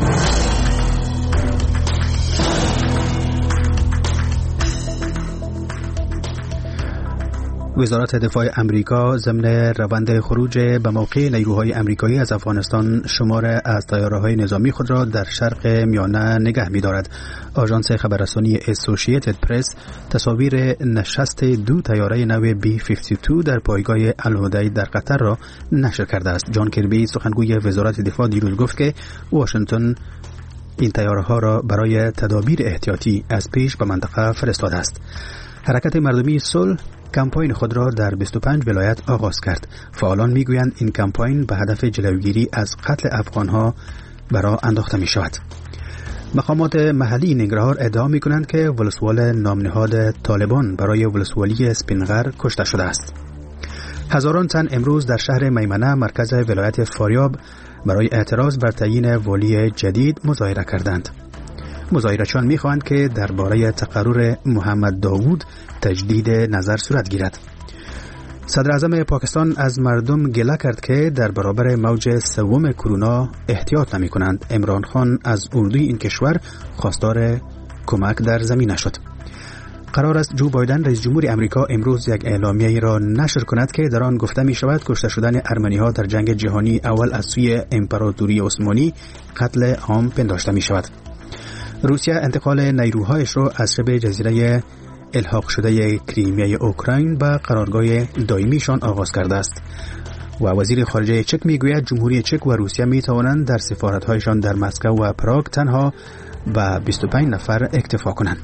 [SPEAKER 5] وزارت دفاع امریکا ضمن روند خروج به موقع نیروهای امریکایی از افغانستان شمار از طیاره‌های نظامی خود را در شرق میانه نگه می‌دارد. آژانس خبررسانی اسوسییتد پرس تصاویر نشست 2 طیاره نو B-52 در پایگاه الهدید در قطر را نشر کرده است. جان کربی سخنگوی وزارت دفاع دیروز گفت که واشنگتن این طیاره‌ها را برای تدابیر احتیاطی از پیش به منطقه فرستاده است. حرکت مردمی صلح کمپاین خود را در 25 ولایت آغاز کرد. فعالان میگویند این کمپاین به هدف جلوگیری از قتل افغانها برای انداخته می شود. مقامات محلی ننگرهار ادعا می کنند که ولسوال نامنهاد طالبان برای ولسوالی سپینغر کشته شده است. هزاران تن امروز در شهر میمنه مرکز ولایت فاریاب برای اعتراض بر تعیین والی جدید مظاهره کردند. مظاهره‌چیان می‌خواهند که درباره تقرر محمد داوود تجدید نظر صورت گیرد. صدر اعظم پاکستان از مردم گله کرد که در برابر موج سوم کرونا احتیاط نمی‌کنند. عمران خان از اردوی این کشور خواستار کمک در زمینه شد. قرار است جو بایدن رئیس جمهور امریکا امروز یک اعلامیه‌ای را نشر کند که در آن گفته می‌شود کشته شدن ارمنی‌ها در جنگ جهانی اول از سوی امپراتوری عثمانی قتل عام پنداشته می‌شود. روسیه انتقال نیروهایش را از شبه جزیره الحاق شده کریمیای اوکراین به قرارگاه دائمیشان آغاز کرده است و وزیر خارجه چک میگوید جمهوری چک و روسیه می توانند در سفارت‌هایشان در مسکو و پراگ تنها به 25 نفر اکتفا کنند.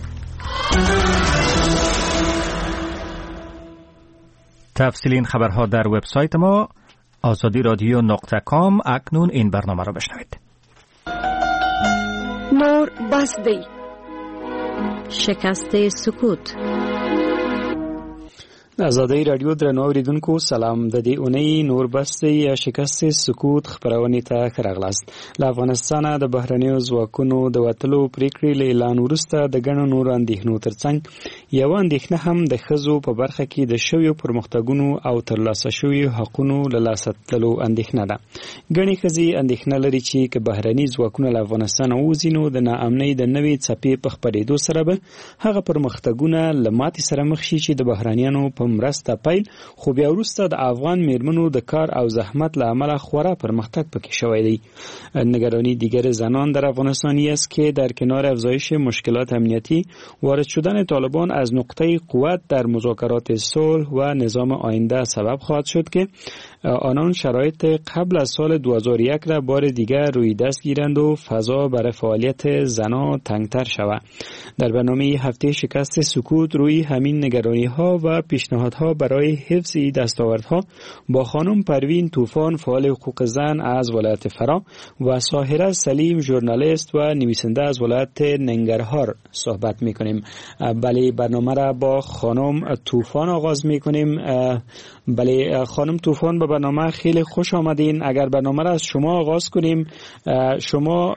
[SPEAKER 2] تفصیل این خبرها در وبسایت ما azadiradyo.com. اکنون این برنامه را بشنوید.
[SPEAKER 13] نور بسدی شکست سکوت.
[SPEAKER 6] آزادی رادیو درنو اوریدونکو سلام. د دې اونۍ نور بسته یا شکست سکوت خبرونه ته راغلاست. له افغانستان د بهرنیو ځواکونو د وټلو پریکړې له اعلان وروسته د ګڼو نور اندېښنو ترڅنګ یو اندېښنه هم د ښځو په برخه کې د شویو پرمختګونو او ترلاسه شویو حقونو له لاسه تللو اندېښنه ده. ګڼې ښځې اندېښنه لري چې که بهرني ځواکونه له افغانستان ووځي نو د ناامنۍ د نوې څپې په خپرېدو سره به هغه پرمختګونه له ماتې سره مخ شي چې د بهرنیانو په مرسته پیل خو بیا وروسته د افغان میرمنو د کار او زحمت له امله خورا پرمختګ پکې شوی دی. نگرانی دیگر زنان در افغانستانی است که در کنار افزایش مشکلات امنیتی وارد شدن طالبان از نقطه قوت در مذاکرات صلح و نظام آینده سبب خواهد شد که آنان شرایط قبل از سال 2001 را بار دیگر روی دست گیرند و فضا برای فعالیت زنان تنگتر شود. در برنامه هفته شکست سکوت روی همین نگرانی ها و پیشنهادها برای حفظ دستاوردها با خانم پروین طوفان فعال حقوق زن از ولایت فرا و ساحره سلیم ژورنالیست و نویسنده از ولایت ننگرهار صحبت میکنیم. بله، برنامه را با خانم طوفان آغاز میکنیم. بله خانم طوفان، به برنامه خیلی خوش آمدین. اگر برنامه را از شما آغاز کنیم، شما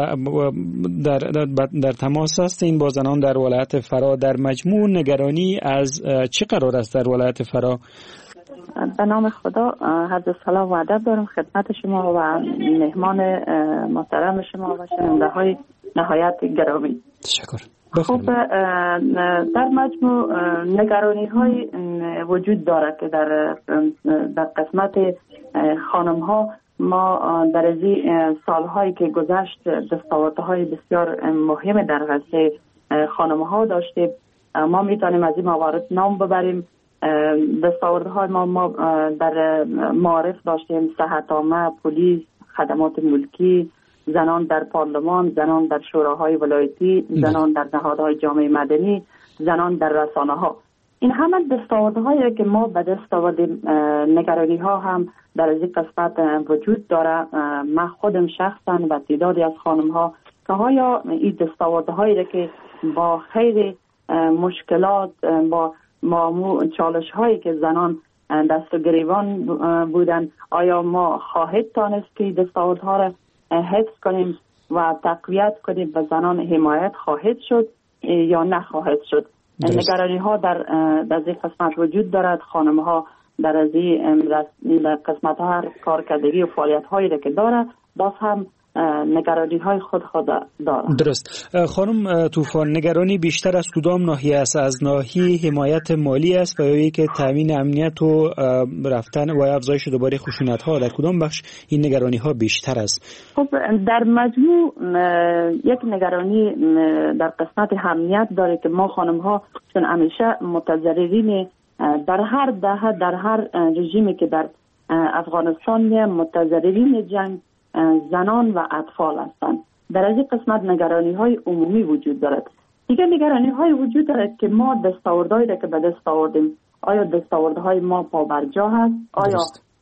[SPEAKER 6] در تماس هستین با زنان در ولایت فرا. در مجموع نگرانی از چه قرار است در ولایت فرا؟
[SPEAKER 7] به نام خدا، عرض سلام و ادب دارم خدمت شما و مهمان محترم شما و شنونده های نهایت گرامی.
[SPEAKER 6] تشکر.
[SPEAKER 7] خب در مجموع نگرانی های وجود دارد که در قسمت خانم ها ما در از سالهایی که گذشت دستاوردهای بسیار مهم در رشته خانم ها داشتیم. ما میتونیم از این موارد نام ببریم. دستاوردهای ما در معارف داشتیم: صحت عامه، پلیس، خدمات ملکی، زنان در پارلمان، زنان در شوراهای ولایتی، زنان در نهادهای جامعه مدنی، زنان در رسانه ها. این همه دستاوردهایی که ما به دست آوردیم، نگرانی ها هم در از این قسمت وجود داره. من خودم شخصا و تعدادی از خانم ها که های این دستاوردهایی که با خیلی مشکلات، با چالش هایی که زنان دست و گریبان بودن، آیا ما خواهد تانست که دستاوردها را حفظ کنیم و تقویت کنیم و زنان حمایت خواهد شد یا نخواهد شد؟ نگرانی ها در این قسمت وجود دارد. خانم ها در از این قسمت ها کارکردگی و فعالیت هایی که داره باز هم نگرانی های خود دارد.
[SPEAKER 6] درست. خانم طوفان، نگرانی بیشتر از کدام ناحیه است؟ از ناحیه حمایت مالی است و یا که تامین امنیت و رفتن و افزایش دوباره خشونت ها؟ در کدام بخش این نگرانی ها بیشتر است؟
[SPEAKER 7] خب در مجموع یک نگرانی در قسمت امنیت داره که ما خانم ها چون همیشه متضررین در هر دهه، در هر رژیمی که در افغانستان متضررین جنگ زنان و اطفال هستند. در از این قسمت نگرانی های عمومی وجود دارد. دیگه نگرانی های وجود دارد که ما دستاوردهایی را که به دست آوردیم، آیا دستاوردهای ما پابرجا هست؟ آیا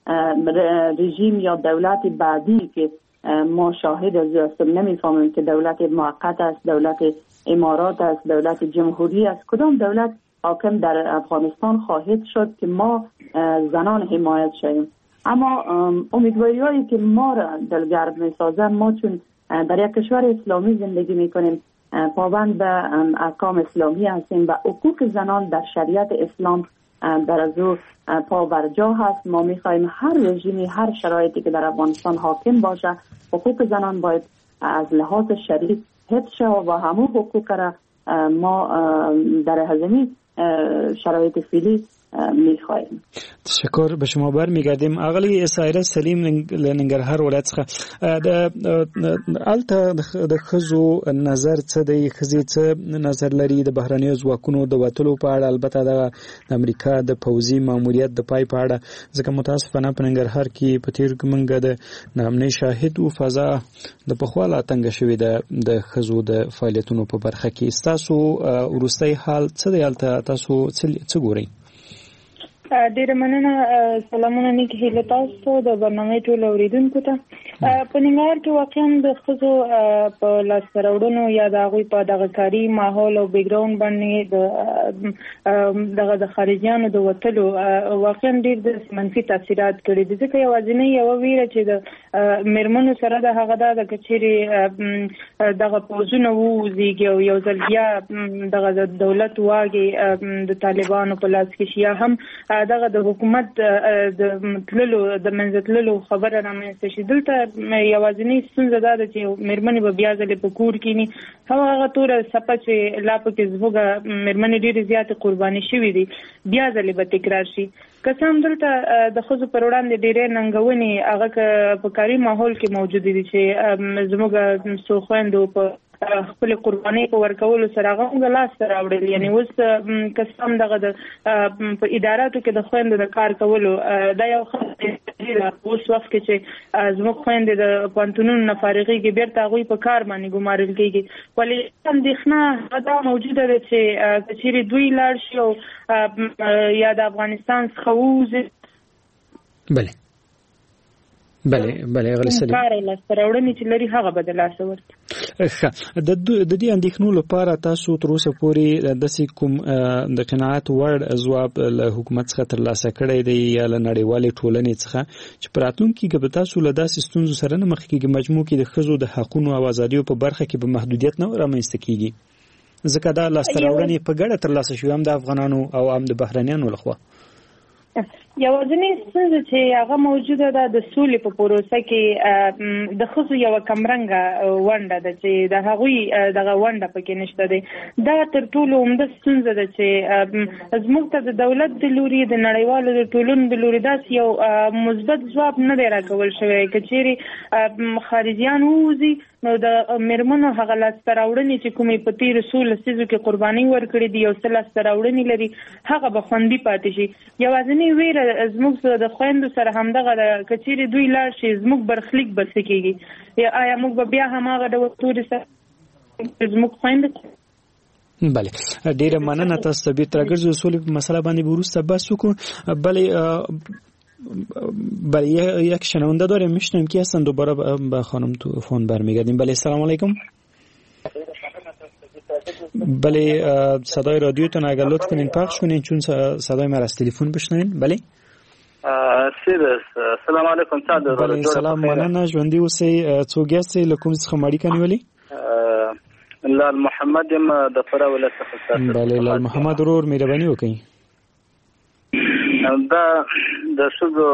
[SPEAKER 7] رژیم یا دولت بعدی که ما شاهد از هستیم نمیفهمیم که دولت موقت است، دولت امارات است، دولت جمهوری است، کدام دولت حاکم در افغانستان خواهد شد که ما زنان حمایت شویم؟ اما امیدواری هایی که ما را دلگرم می سازن، ما چون در یک کشور اسلامی زندگی می کنیم، پابند به احکام اسلامی هستیم و حقوق زنان در شریعت اسلام در از او پابرجا هست. ما می خواهیم هر رژیمی، هر شرایطی که در افغانستان حاکم باشه، حقوق زنان باید از لحاظ شرعی حفظ شود و همون حقوق را ما در هزینه شرایط فعلی میخواهیم.
[SPEAKER 6] تشکر. به شما برمیگردیم. اغلی اسایره سلیم لنګرهار ولایت څخه الته د خزو نظر څه دی، خزي څه نظر لري د بهرنیو ځواکونو د وټلو په اړه، البته د امریکا د پوځي ماموریت د پای په اړه، ځکه متاسفانه په ننګرهار کې په تیر کې منګه د نامنې شاهد او فضا د پخواله تنګ شوې د خزو د فعالیتونو په برخه کې. تاسو ورستۍ حال څه دی؟ الته تاسو څه ګورئ؟
[SPEAKER 1] ډیره مننه. سلامونه نیکی هیله تاسو د برنامه ټول اوریدونکو ته. په ننګرهار کې واقعا د ښځو په لاسته راوړنو یا د هغوی په دغه کاري ماحول او بیکګراوند باندې دغه د خارجیانو د وتلو واقعا ډېر د منفي تاثیرات کړي دي. ځکه یوازینۍ یوه ویره چې د میرمنو سره د هغه ده که چیرې دغه پوځونه ووځېږي او یو ځل بیا دغه د دولت واګې د طالبانو په لاس کې شي، یا هم دغه د حکومت د تللو د منځه تللو خبره رامنځته شي. دلته یوازینۍ ستونزه دا ده چې میرمنې به بیا ځلې په کور کښېني، هغه توره څپه چې لا پکې زموږ میرمنې ډېرې زیاتې قرباني شوي دي بیا ځلې به تکرار شي. که څه هم دلته د ښځو پر وړاندې ډېرې ننګونې هغه په کاري ماحول کې موجودې دي چې زموږ څو خویندو په خپل قرباني په ورکولو سره هغه موږ لاسته راوړل. یعنې اوس که څه هم دغه په اداراتو کې د خویندو د کار کولو دا یو ښه اوس وخت کې چې زموږ خویندې د پوهنتونونو نه فارغېږي بېرته هغوی په کار باندې ګمارل کېږي. ولې اندېښنه دا موجوده ده چې که چیرې دوی لاړ شي او یا د افغانستان څخه ووځي
[SPEAKER 6] بله غلی سلیم
[SPEAKER 1] کار لاسته راوړنې چې لري هغه به د لاسه ورکړي.
[SPEAKER 6] ښه. د دې اندېښنو لپاره تاسو تر اوسه پورې داسې کوم د قناعت وړ ځواب له حکومت څخه ترلاسه کړی دی یا له نړیوالې ټولنې څخه چې په راتلونکي کې به تاسو له داسې ستونزو سره نه مخ کېږي، مجموع کې د ښځو د حقونو او ازادیو په برخه کې به محدودیت نه رامنځته کېږي؟ ځکه دا لاسته راوړنې په ګډه ترلاسه شوي هم د افغانانو او هم د بهرنیانو لخوا.
[SPEAKER 1] یوازینۍ ستونزه چې هغه موجوده ده د سولې په پروسه کې د ښځو یوه کمرنګه ونډه ده چې د هغوی دغه ونډه پکې نشته دی. دا تر ټولو عمده ستونزه ده چې زموږ ته د دولت د لوري د نړیوالو د ټولنو د لوري داسې یو مثبت ځواب نه دی راکول شوی. که چیرې خارجیان ووځي نو د میرمنو هغه لاسته راوړنې چې کومې په تېرو څو لسیزو کې قرباني ورکړې دي، یو څه لاسته راوړنې لري، هغه به خوندي پاتې شي. یوازینۍ ویره زموږ د خویندو سره همدغه ده که چیرې دوی لاړ شي زموږ برخلیک به څه کېږي؟ آیا موږ به بیا هماغه ډول تورې سره زموږ خویندې
[SPEAKER 6] بله ډیره مننه تاسو ته بیرته راګرځو سولې په مسله باندې وروسته بحث وکړو. بله یک شنونده داریم میشنویم که هستن دوباره به خانم تو فون برمیگردیم. بله سلام علیکم. بله صدای رادیوتون اگر لطف کنین پخش کنین چون صدای من از تلفن بشنوین. بله
[SPEAKER 8] سلام علیکم.
[SPEAKER 6] بله سلام مننه ژوندي اوسئ. څوک یاستئ له کوم څخه اړیکه نیولې؟
[SPEAKER 8] لال محمد یم د فراه ولایت څخه.
[SPEAKER 6] بله لال محمد ورور مهرباني وکړئ.
[SPEAKER 8] دا د ښځو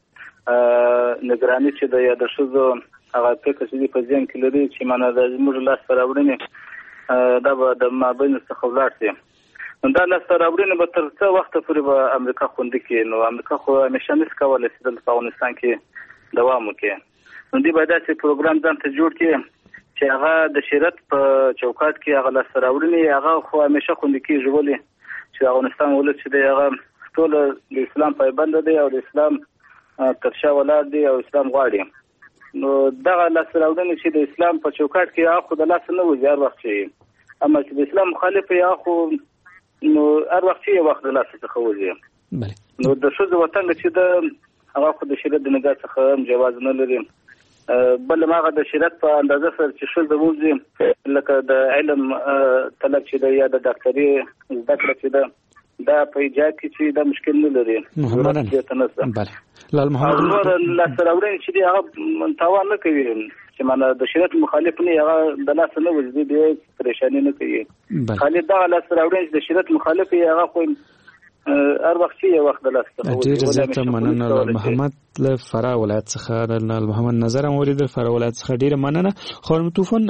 [SPEAKER 8] نگرانی چې د یا د ښځو هغه فکر چې په ذهن کې لري چې معنی د زموږ لاسته راوړنې دا به د مابین څخه ولاړ شي. دا لاسته راوړنې به تر څه وخته پورې به امریکا خوندي کړي. نو امریکا خو همیشه نشي کولی چې دلته په افغانستان کې دوام وکړي. نو دوی باید داسې پروګرام ځان ته جوړ کړي چې هغه د شریعت په چوکاټ کې هغه لاسته راوړنې هغه خو همیشه خوندي کېږي ولې چې افغانستان ولې چې دی هغه ټول د اسلام پایبند دی او د اسلام تر شا ولاړ دی او اسلام غواړي. نو دغه لاسته راوړنې چې د اسلام په چوکاټ کې هغه خو د لاسه نه وځي هر وخت چې اما چې د اسلام مخالف یې هغه خو نو هر وخت یې وخت د لاسه څخه وځي. نو د ښځو وطن چې د هغه خو د شریعت د نګاه څخه جواز نه لري. بل هغه د شریعت په اندازه سره چې ښځه وځي لکه د علم طلب چې د یا د ډاکټري زده کړه چې د دا په ایجاد کې چې دا مشکل نه لري.
[SPEAKER 6] بله لال محمد
[SPEAKER 8] نور لاسته راوړنې چې دی هغه تاوان نه کوي چې معنی د شریعت مخالف نه هغه د لاسه نه وځي دی پریشانی نه کوي. خالي دا لاسته راوړنې چې د شریعت مخالف هغه خو هر وخت یې وخت د لاسه
[SPEAKER 6] ډېر زیاته مننه لال محمد له فراه ولایت څخه لال محمد نظر مورید فراه ولایت څخه ډیره مننه. خانم طوفان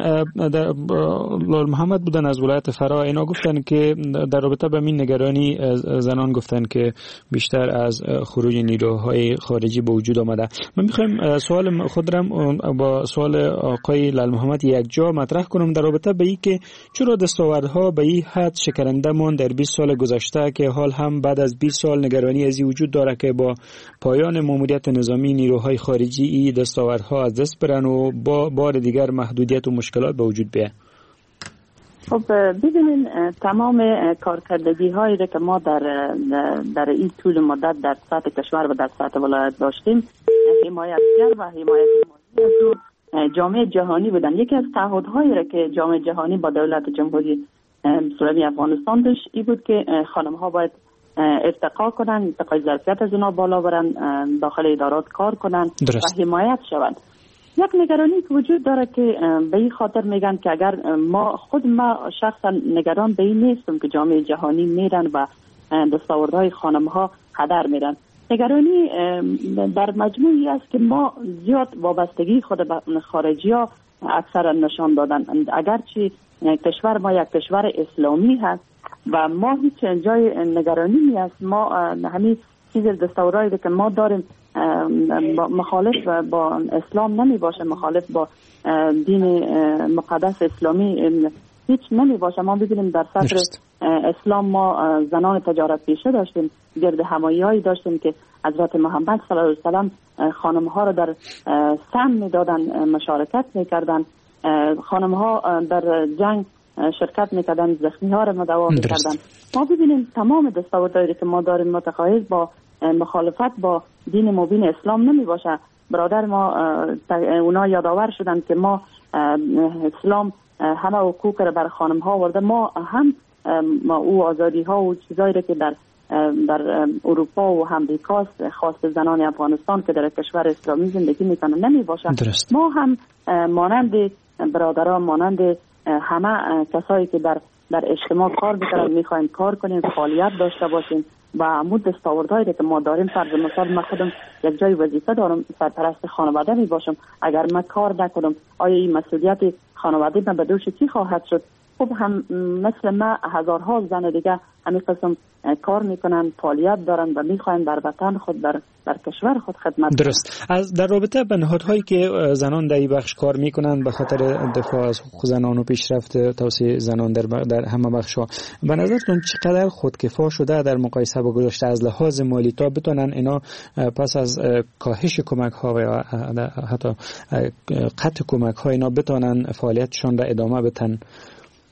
[SPEAKER 6] لال محمد بودن از ولایت فراه اینا گفتن که در رابطه با این نگرانی زنان گفتن که بیشتر از خروج نیروهای خارجی به وجود آمده. من میخوایم سوال خودم با سوال آقای لال محمد یک جا مطرح کنم در رابطه به این که چرا دستاوردها به این حد شکننده ماند در 20 سال گذشته که حال هم بعد از 20 سال نگرانی از این وجود داره که با پایان ماموریت نظامی نیروهای خارجی ای دستاوردها از دست برن و با بار دیگر محدودیت و مشکلات به وجود بیاید؟
[SPEAKER 10] خب ببینین تمام کارکردگی هایی که ما در این طول مدت در سطح کشور و در سطح ولایت داشتیم حمایتگر و حمایت مالی جامعه جهانی بودن. یکی از تعهدهایی را که جامعه جهانی با دولت جمهوری اسلامی افغانستان داشت این بود که خانم ها باید ارتقا کنن، ارتقای ظرفیت از اونا بالا برن، داخل ادارات کار کنن و حمایت شوند. یک نگرانی که وجود داره که به این خاطر میگن که اگر ما شخصا نگران به این نیستم که جامعه جهانی میرن و دستاوردهای خانم ها هدر میرن. نگرانی در مجموعی است که ما زیاد وابستگی خود به خارجی ها اکثرا نشان دادن. اگرچه کشور ما یک کشور اسلامی هست و ما هیچ جای نگرانی نیست. ما همین چیز دستاوردهایی که ما داریم مخالف با اسلام نمی باشه، مخالف با دین مقدس اسلامی هیچ نمی باشه. ما ببینیم در سطر اسلام ما زنان تجارت پیشه داشتیم، گرد همایی هایی داشتیم که حضرت محمد صلی الله علیه و سلم خانم ها را در سم می دادن، مشارکت می کردن، خانم ها در جنگ شرکت میکردن، زخمی ها را مداوا میکردن. ما ببینیم تمام دستاوردهایی که ما داریم متقاعد با مخالفت با دین مبین اسلام نمی باشه. برادر ما اونا یادآور شدن که ما اسلام همه حقوق را بر خانم ها ورده. ما هم او آزادی ها و چیزایی که در اروپا و امریکاست خاص زنان افغانستان که در کشور اسلامی زندگی میکنن نمی باشه. ما هم مانند برادران، مانند همه کسایی که در اجتماع کار میکنن میخوایم کار کنیم، فعالیت داشته باشیم و عمود دستاوردهایی که ما داریم. فرض مثال من خودم یک جای وظیفه دارم، سرپرست خانواده می باشم. اگر من کار نکنم آیا این مسئولیت خانواده من به دوش کی خواهد شد؟ خب هم مثل ما هزارها زن دیگه همین قسم کار میکنن، فعالیت دارن و میخواین در وطن خود در کشور خود خدمت.
[SPEAKER 6] درست. از در رابطه با نهادهایی که زنان در این بخش کار میکنن به خاطر دفاع از حقوق زنان و پیشرفت توسعه زنان در همه بخش‌ها، به نظرتون چقدر خودکفا شده در مقایسه با گذشته از لحاظ مالی تا بتونن اینا پس از کاهش کمک ها و حتی قطع کمک ها اینا بتونن فعالیتشون را ادامه بدن؟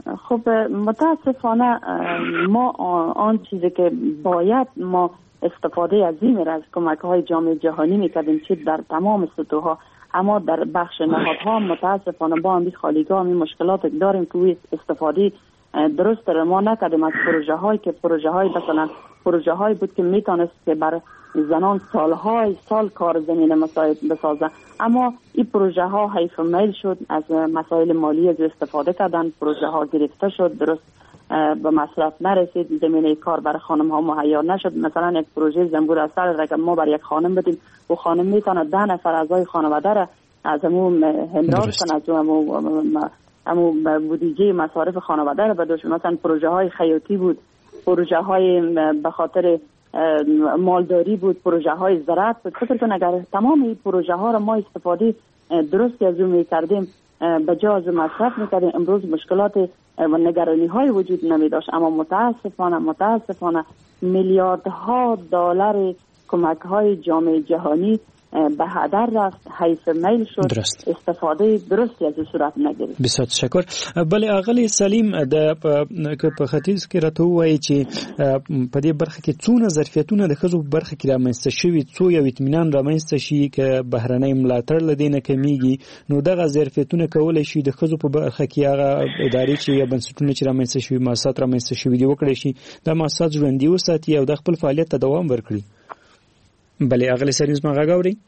[SPEAKER 10] خب متاسفانه ما آن چیزی که باید ما استفاده عظیمی را از کمک‌های جامعه جهانی می‌کردیم چه در تمام سطوح‌ها، اما در بخش نهادها متاسفانه با همین خالیگاه همین مشکلات داریم که استفاده درست را ما نکردیم از پروژه‌های مثلا پروژه‌هایی بود که میتونست که بر زنان سال کار زمینه مساعد بسازه، اما این پروژه ها حیف میل شد، از مسائل مالی از استفاده کردن، پروژه ها گرفته شد، درست به مصرف نرسید، زمینه کار برای خانم ها مهیا نشد. مثلا یک پروژه زنبور اثر را که ما برای یک خانم بدیم و خانم میتونه 10 نفر اعضای خانواده را از همون همراهی کنه، از همون بودجه مصارف خانواده را بدوش. مثلا پروژه های خیاطی بود، پروژه های به خاطر مالداری بود، پروژه های زراعت بود. خاطرتون اگر تمام این پروژه ها را ما استفاده درستی از اون میکردیم، به جا از مصرف میکردیم، امروز مشکلات و نگرانی های وجود نمی داشت. اما متاسفانه میلیاردها دلار کمک های جامعه جهانی به هدر رفت، حیف میل شد، درست. استفاده درستی از صورت نگرفت.
[SPEAKER 6] بسیار تشکر. بله اغلی سلیم د په ختیځ کې راته وایي چې په دې برخه کې څونه ظرفیتونه د ښځو په برخه کې رامنځته شوي، څو یو اطمینان رامنځته شي که بهرنی ملاتړ له دې نه کمیږي، نو دغه ظرفیتونه کولی شي د ښځو په برخه کې هغه ادارې چې یا بنسټونه چې رامنځته شوي، مؤسسات رامنځته شوي دي وکړی شي دا مؤسسات ژوندي وساتي او د خپل فعالیت ته دوام ورکړي. بله اغلی سلیم زما غږ اورئ؟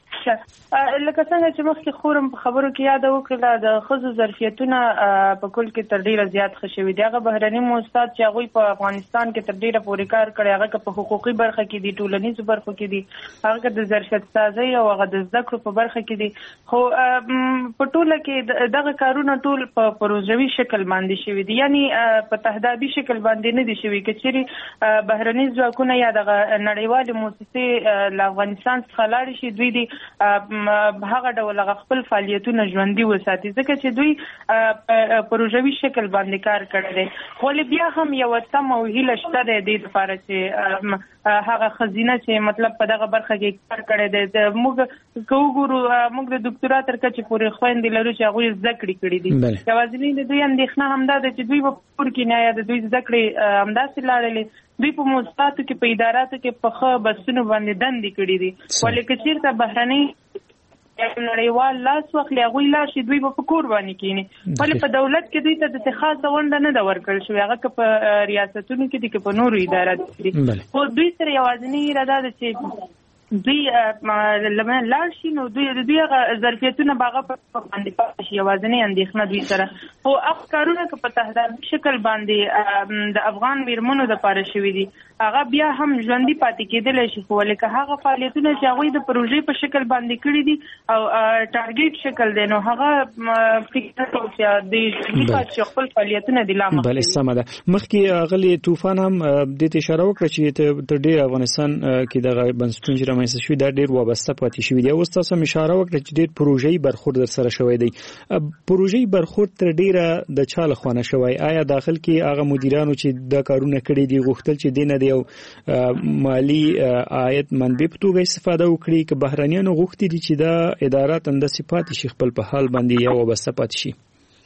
[SPEAKER 1] لکه څنګه چې مخکې خورم په خبرو کې یاد وکړه د ښځو ظرفیتونه په کل کې تر ډیره زیات ښه شوي دي. هغه بهرني مؤسسات چې هغوی په افغانستان کې تر ډیره پورې کار کړی، هغه که په حقوقي برخه کې دي، ټولنیزو برخو کې دي، هغه که د ظرفیت سازۍ او هغه د زده کړو په برخه کې دي، خو په ټوله کې دغه کارونه ټول په پروژوي شکل باندې شوي دي، یعنی په تهدابي شکل باندې نه دي شوي. که چیرې بهرني ځواکونه یا دغه نړیوالې مؤسسې له افغانستان څخه لاړې شي، دوی دي هغه ډول خپل فعالیتونه ژوندي وساتي، ځکه چې دوی پروژوي شکل باندې کار کړی دی. ولې بیا هم یو تمه او هیله شته د دې لپاره چې هغه خزینه چې مطلب په دغه برخه کې کار کړی دی، موږ که وګورو موږ د ډاکټرا تر کچې پورې خویندې لرو چې هغوی زده کړې کړي دي. یوازینی د دوی اندېښنه همدا ده چې دوی په کور کې نه یا د دوی زده کړې همداسې لاړلې، دوی په مؤسساتو کې په اداراتو کې په ښه بسونو باندې دندې کړي دي. ولې که چېرته بهرنۍ نړیوال لاس واخلي هغوی لاړ شي، دوی به په کور باندې کښېني. ولې په دولت کې دوی ته داسې خاصه ونډه نه ده ورکړل شوې، هغه که په ریاستونو کې دي که په نورو اداراتو کې دي. خو دوی سره یوازینۍ هیله دا ده چې دوی لاړ شي، نو دوی هغه ظرفیتونه به هغه په باندې پاتې شي. یوازینۍ اندېښنه دوی سره خو هغه کارونه که په تهدابي شکل باندې د افغان میرمنو دپاره شوي دي، هغه بیا هم ژوندي پاتې کېدلی شي. خو ولې که هغه فعالیتونه چې هغوی د پروژې په شکل باندې کړي دي او ټارګېټ شکل دی، نو هغه فکر کوم چې د ژوندي پاتې شي خپل فعالیتونه دي لا مخکې.
[SPEAKER 6] بله سمه ده. مخکې اغلې طوفان هم دې ته اشاره وکړه چې تر ډېره افغانستان کې دغه بنسټونه چې رامنځته شوي دا ډېر وابسته پاتې شوي دي. اوس تاسو هم اشاره وکړه چې ډېر پروژه‌ایي برخورد در سره شوی دی. پروژه‌ایي برخورد تر ډېره د چا له خوا نه شوی؟ آیا داخل کې هغه مدیرانو چې دا کارونه کړي دي غوښتل چې دې نه د یو مالی عاید منبع په توګه استفاده وکړي، که بهرنیانو غوښتي دي چې دا ادارات همداسې پاتې شي، خپل په حال باندې یا وابسته پاتې شي؟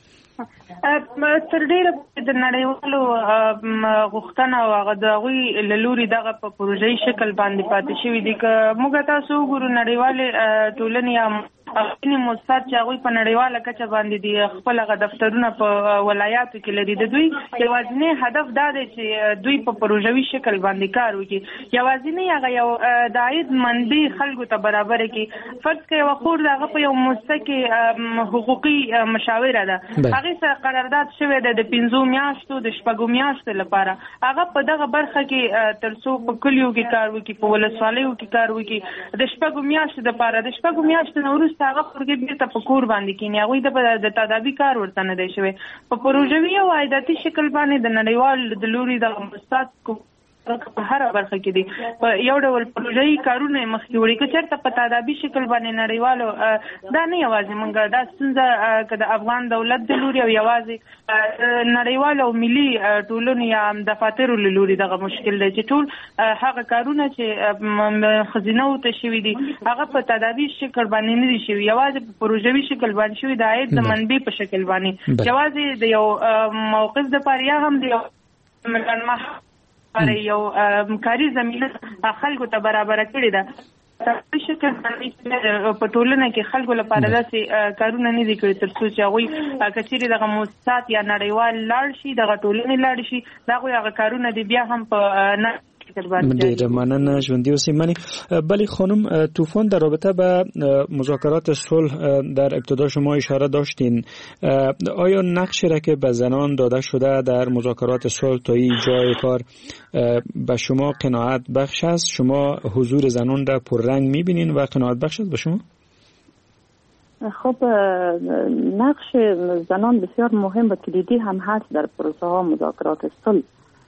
[SPEAKER 1] تر ډیره د نړیوالو غوښتنه او هغه د هغوی له لوري دغه په پروژه‌ایي شکل باندې پاتې شوي دي. که موږ تاسو وګورو نړیوالې ټولنې یا ځینې مؤسسات چې هغوی په نړیواله کچه باندې دي خپل هغه دفترونه په ولایاتو کې لري، د دوی یوازینی هدف دا دی چې دوی په پروژوي شکل باندې کار وکړي، یوازینی هغه یو د عاید منبع خلکو ته برابره کړي. فرض کړئ یوه خور د هغه په یو مؤسسه کې حقوقي مشاوره ده، هغې سره قرارداد شوی دی د 5 میاشتو د 6 میاشتو لپاره، هغه په دغه برخه کې تر څو په کلیو کې کار وکړي، په ولسوالیو کې کار وکړي، د 6 میاشتو لپاره د 6 میاشتو نه وروسته هغه خورګې بیرته په کور باندې کښېني، هغوی د تدابي کار ورته نه دی شوی. په پروژوي او عایداتي شکل باندې د نړیوال د لوري دغه مؤسسات په هر برخه کې دي په یو ډول پروژې کارونه مخکې وړي که چېرته په تدابي شکل باندې نړیوالو دا نه یوازې مونږ دا ستونزه که د افغان دولت د لوري او یوازې نړیوالو او ملي ټولنو یا دفاترو له لوري دغه مشکل دی چې ټول هغه کارونه چې خزینه ته شوي دي هغه په تدابي شکل باندې نه دي شوي، یوازې په پروژوي شکل باندې شوي د عاید د منبع په شکل باندې یوازې د یو موقف دپاره یا هم د یو یو کاري زمینه خلکو ته برابره کړې ده په شکل باندې په ټولنه کې خلکو لپاره داسې کارونه نه دي کړي تر څو چې هغوی که چېرې دغه مؤسسات یا نړیوال لاړ شي دغه ټولنې لاړ شي د هغوی هغه کارونه دي بیا هم په
[SPEAKER 6] ډیره مننه ژوندي اوسئ. منی بلی خانم، طوفان در رابطه با مذاکرات صلح در ابتدا شما اشاره داشتین، آیا نقشی را که به زنان داده شده در مذاکرات صلح تا این جای کار به شما قناعت بخش است؟ شما حضور زنان را پررنگ میبینین و قناعت بخش است به شما؟
[SPEAKER 10] خب نقش زنان بسیار مهم و کلیدی هم هست در پروسه ها مذاکرات صلح،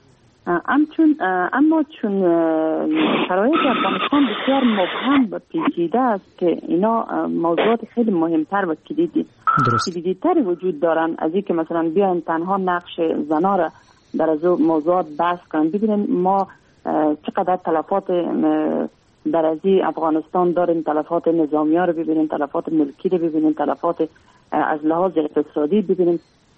[SPEAKER 10] اما چون شرایط افغانستان بسیار مبهم و پیچیده است که اینا موضوعات خیلی مهمتر و کلیدی‌تری وجود دارن از این که مثلا بیاین تنها نقش زنا را در از موضوعات بحث کنن. ببینید ما چقدر تلفات در از افغانستان داریم، تلفات نظامی ها رو ببینیم، تلفات ملکی رو ببینیم، تلفات از لحاظ اقتصادی ببینیم،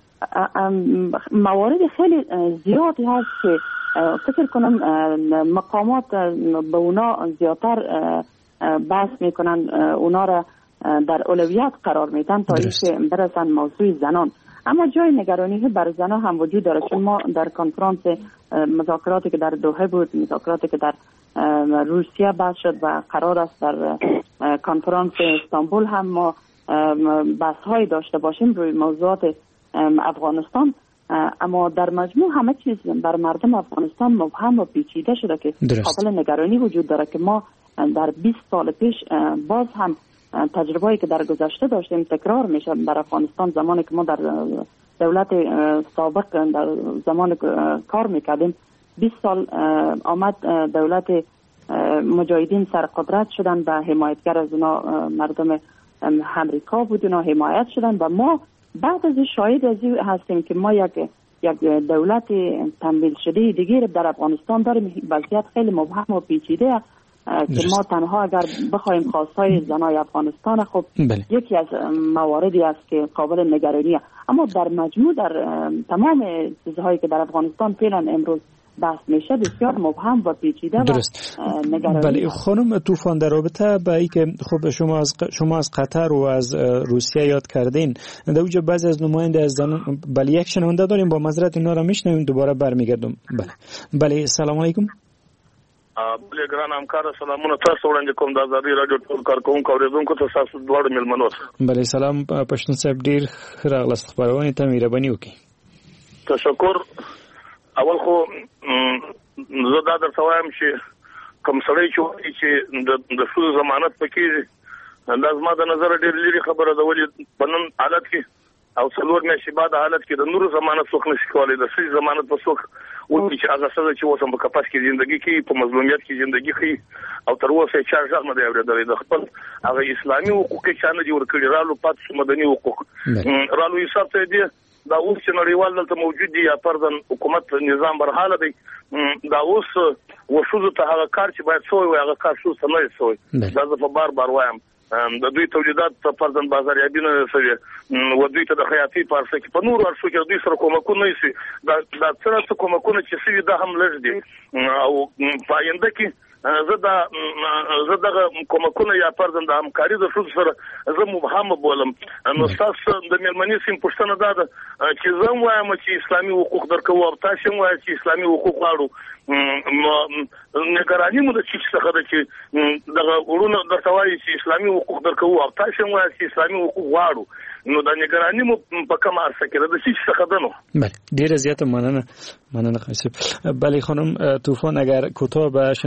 [SPEAKER 10] موارد خیلی زیادی هست که فکر کنم مقامات به اونا زیادتر بحث میکنن، اونا را در اولویت قرار میدن تا اینکه برسن موضوع زنان. اما جای نگرانی برای زنان هم وجود داره، چون ما در کنفرانس مذاکراتی که در دوحه بود، مذاکراتی که در روسیه بحث شد و قرار است در کنفرانس استانبول هم ما بحث های داشته باشیم روی موضوعات افغانستان، اما در مجموع همه چیز بر مردم افغانستان مبهم و پیچیده شده که قابل نگرانی وجود داره که ما در 20 سال پیش باز هم تجربه‌ای که در گذشته داشتیم تکرار میشه در افغانستان. زمانی که ما در دولت سابق در زمان کار میکردیم 20 سال آمد دولت مجاهدین سر قدرت شدن و حمایتگر از اونا مردم امریکا بود، اونا حمایت شدن و ما بعد از شاهد از این هستیم که ما یک دولت تمویل شده دیگه در افغانستان داریم. وضعیت خیلی مبهم و پیچیده که ما تنها اگر بخوایم خواستای زنای افغانستان خب یکی از مواردی است که قابل نگرانیه، اما در مجموع در تمام چیزهایی که در افغانستان فعلا امروز بحث میشه بسیار مبهم و پیچیده و نگرانی.
[SPEAKER 6] بله خانم طوفان، در رابطه با اینکه خب شما از قطر و از روسیه یاد کردین، در اونجا بعضی از نماینده از زنان، بله یک شنونده داریم، با معذرت اینا را میشنویم دوباره برمیگردم. بله سلام علیکم.
[SPEAKER 20] بله ګران همکار سلامونه تاسو وړاندې کوم د ازادي رادیو ټول کارکونکو اوریدونکو ته تاسو دواړو مېلمنو ته.
[SPEAKER 6] بله سلام پښتون صاحب، ډیر راغلاست خبرونه ته مهرباني وکړئ.
[SPEAKER 20] تشکر. اول خو زه دا درته وایم چې کوم سړی چې د ښځو ضمانت پکې دا زما د نظر ډېر لري خبره ده، ولې په نن حالت کې او څلور میاشتې بعد حالت کې د نورو ضمانت څوک نشي کولی، د ښځې ضمانت په څوک وکړي چې هغه ښځه چې اوس هم په کپس کې زندګي کوي، په مظلومیت کې زندګي کوي او تر اوسه یې چا غږ نه دی اورېدلی، د خپل هغه اسلامي حقوق یې چا نه دي ورکړي، رالو پاتې شو مدني حقوق رالو حساب ته دی. دا اوس چې نړیوال دلته موجود دي یا فرضاً حکومت نظام برحاله دی، دا اوس وښځو ته هغه کار چې باید شوی وي هغه کار ښځو ته نه دی شوی. دا زه په بار وایم د دوی تولیدات ته فرضاً بازاریابي نه ده شوې و دوی ته د خیاطۍ په عرصه کې په نورو عرصو کې دوی سره کومکونه نه شي. دا څه کومکونه چې شوي دا هم لږ دي او په آینده کې زه دغه کومکونه یا فرضاً د همکاري د ښځو سره زه مبهم بولم. نو ستاسو د مېلمنې سیم پوښتنه دا ده چې زه هم وایم چې اسلامي حقوق درکوو او تاسو هم وایئ چې اسلامي حقوق غواړو. نگرانی مو د چیز څخه ده چې دغه ورونه درته وایي چې اسلامي حقوق درکوو او تاسو هم وایئ چې اسلامي حقوق غواړو، نو دا نگرانی مو په کومه عرصه کې ده د چیز څخه ده. نو
[SPEAKER 6] بله ډیره زیاته مننه قاسم. بله خانم طوفان، اگر کوتاه به شنونده ما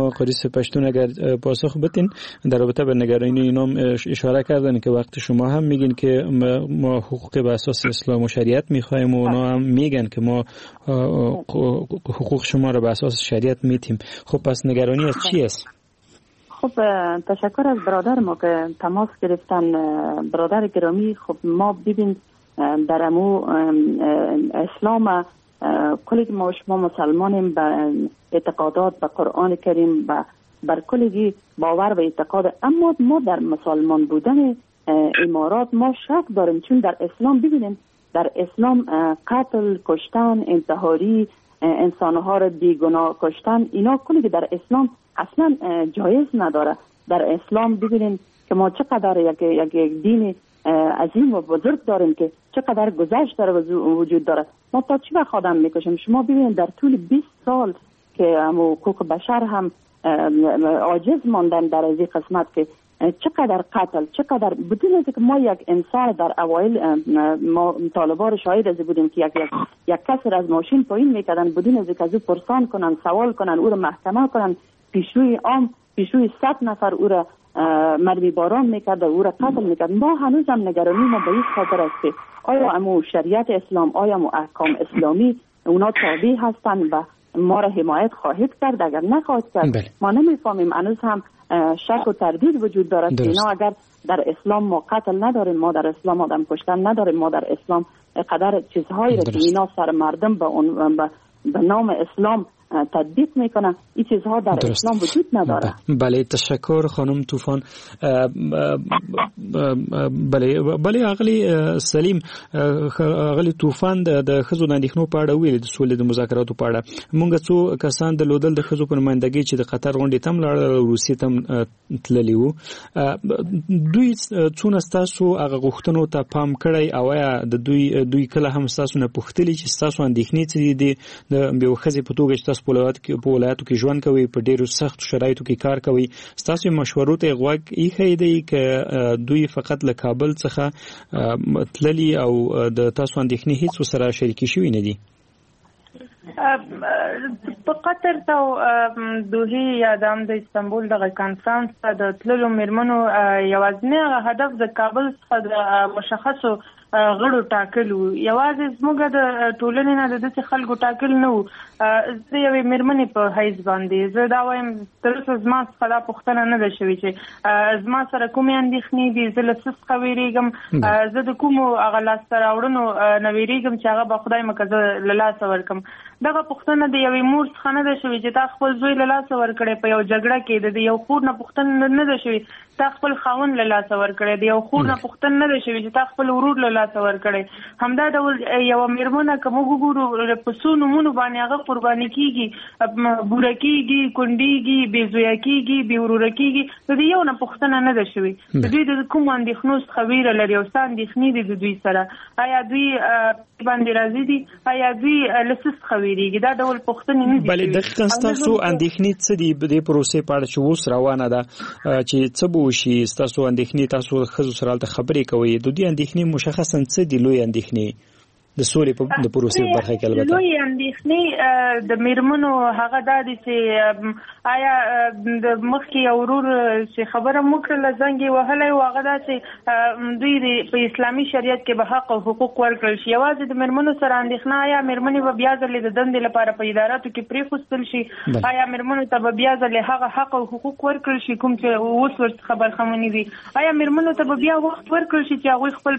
[SPEAKER 6] شما قریس پشتون اگر پاسخ بدین در رابطه به نگرانی اینام اشاره کردن که وقت شما هم میگین که ما حقوق به اساس اسلام و شریعت میخوایم و اونا هم میگن که ما حقوق شما را به اساس شریعت میتیم. خب پس نگرانی از چی است؟
[SPEAKER 10] خب تشکر از برادر ما که تماس گرفتن. برادر گرامی، خب ما ببین در امو اسلام کلی که ما شما مسلمانیم به اعتقادات به قرآن کریم بر کلی باور و اعتقاد، اما ما در مسلمان بودن امارات ما شک داریم، چون در اسلام ببینیم در اسلام قتل، کشتن، انتحاری، انسانها را بیگناه کشتن، اینا کلی که در اسلام اصلا جایز نداره. در اسلام ببینیم که ما چقدر یک دین عظیم و بزرگ داریم که چقدر گذشت داره وجود داره. ما تا چی وقت آدم میکشیم؟ شما ببینید در طول 20 سال که حقوق بشر هم عاجز ماندن در این قسمت که چقدر قتل، چقدر بدون از که ما یک انسان در اوایل ما طالبان شاهد از بودیم که یک کسی از ماشین پایین میکردن بدون از که از او پرسان کنن، سوال کنن، او را محکمه کنن، پیشوی 100 نفر او را مرمی باران میکرد و او را قتل میکرد. ما هنوز هم نگرانی ما به این خاطر است که آیا امو شریعت اسلام، آیا امو احکام اسلامی اونا تابع هستن و ما را حمایت خواهد کرد؟ اگر نخواهد کرد ما نمیفهمیم. هنوز هم شک و تردید وجود دارد که اینا اگر در اسلام ما قتل نداریم، ما در اسلام آدم کشتن نداریم، ما در اسلام قدر چیزهایی را که اینا سر مردم به نام اسلام تطبیق میکنه، این چیزها در اسلام وجود نداره.
[SPEAKER 6] بله، تشکر خانم طوفان. بله اغلی سلیم، اغلی طوفان د خزو د اندېښنو په اړه ویل د سولې د مذاکراتو په اړه مونږ څو کسان د لودل د خزو په نمائندګۍ چې د قطر غونډې تم لاړ، روسیې تم تللی وو، دوی څونه ستاسو هغه غوښتنو ته پام کړی او یا د دوی کله هم ستاسو نه پوښتلي چې ستاسو اندېښنې څه دي د یو ښځې په توګه چې تاسو په ولایاتو کې ژوند کوي، په ډیرو سخت شرایطو کې کار کوي، ستاسو مشورو ته غوږ ایښی دی که دوی فقط له کابل څخه تللی او د تاسو اندېښنې هیڅ سره شریکې شوي نه دي؟
[SPEAKER 1] په قطر ته دوحې یا د استانبول دغه کانفرانس ته د تللو میرمنو یوازینی هدف د کابل څخه د مشخصو غړو ټاکل وو. یوازې زموږ د ټولنې نه د داسې خلکو ټاکل نه وو. زه یوې میرمنې په حیث باندې زه دا وایم تر اوسه زما څخه دا پوښتنه نه ده شوې چې زما سره کومې اندېښنې دي، زه له څه څخه ویرېږم، زه د کومو هغه لاسته راوړنو نه ویرېږم چې هغه به خدای مکه زه له لاسه ورکړم. دغه پوښتنه د یوې مور څخه نه ده شوې چې تا خپل زوی له لاسه ورکړی په یو جګړه کې، د یو خور نه پوښتنه نه ده شوې تا خپل خاوند له لاسه ورکړی، د یو خور نه پوښتنه نه ده شوې چې تا خپل ورور له لاسه ورکړی. همدا ډول یوه میرمنه که موږ وګورو په څو نومونو باندې هغه قرباني کېږي، بوره کېږي، کونډېږي، بې زویه کېږي، بې وروره کېږي، د دې یو نه پوښتنه نه ده شوې. د دوی د کومو اندېښنو څخه ویره لري او څه اندېښنې دي د دوی سره، آیا دوی باندې راضي دي، آیا دوی له څه څخه ویرېږي؟ دا ډول پوښتنې نه دي.
[SPEAKER 6] بلې دقیقاً ستاسو اندېښنې څه دي د دې پروسې په اړه چې اوس روانه ده چې څه به وشي؟ ستاسو اندېښنې، تاسو د ښځو سره هلته خبرې کوئ، د دوی اندېښنې مشخصاً څه دي؟ لوی اندېښنې د سولې په د پروسې په برخه کې البته
[SPEAKER 1] لوی اندېښنې د میرمنو هغه دا دي چې آیا د مخکې یو ورور چې خبره مو کړله زنګ یې وهلی و، هغه دا چې دوی په اسلامي شریعت کې به حق او حقوق ورکړل شي. یوازې د میرمنو سره اندېښنه، آیا میرمنې به بیا ځلې د دندې لپاره په اداراتو کې پرېښودل شي؟ آیا میرمنو ته به بیا ځلې هغه حق او حقوق ورکړل شي کوم چې اوس ورڅخه برخمنې دي؟ آیا میرمنو ته به بیا وخت ورکړل شي چې هغوی خپل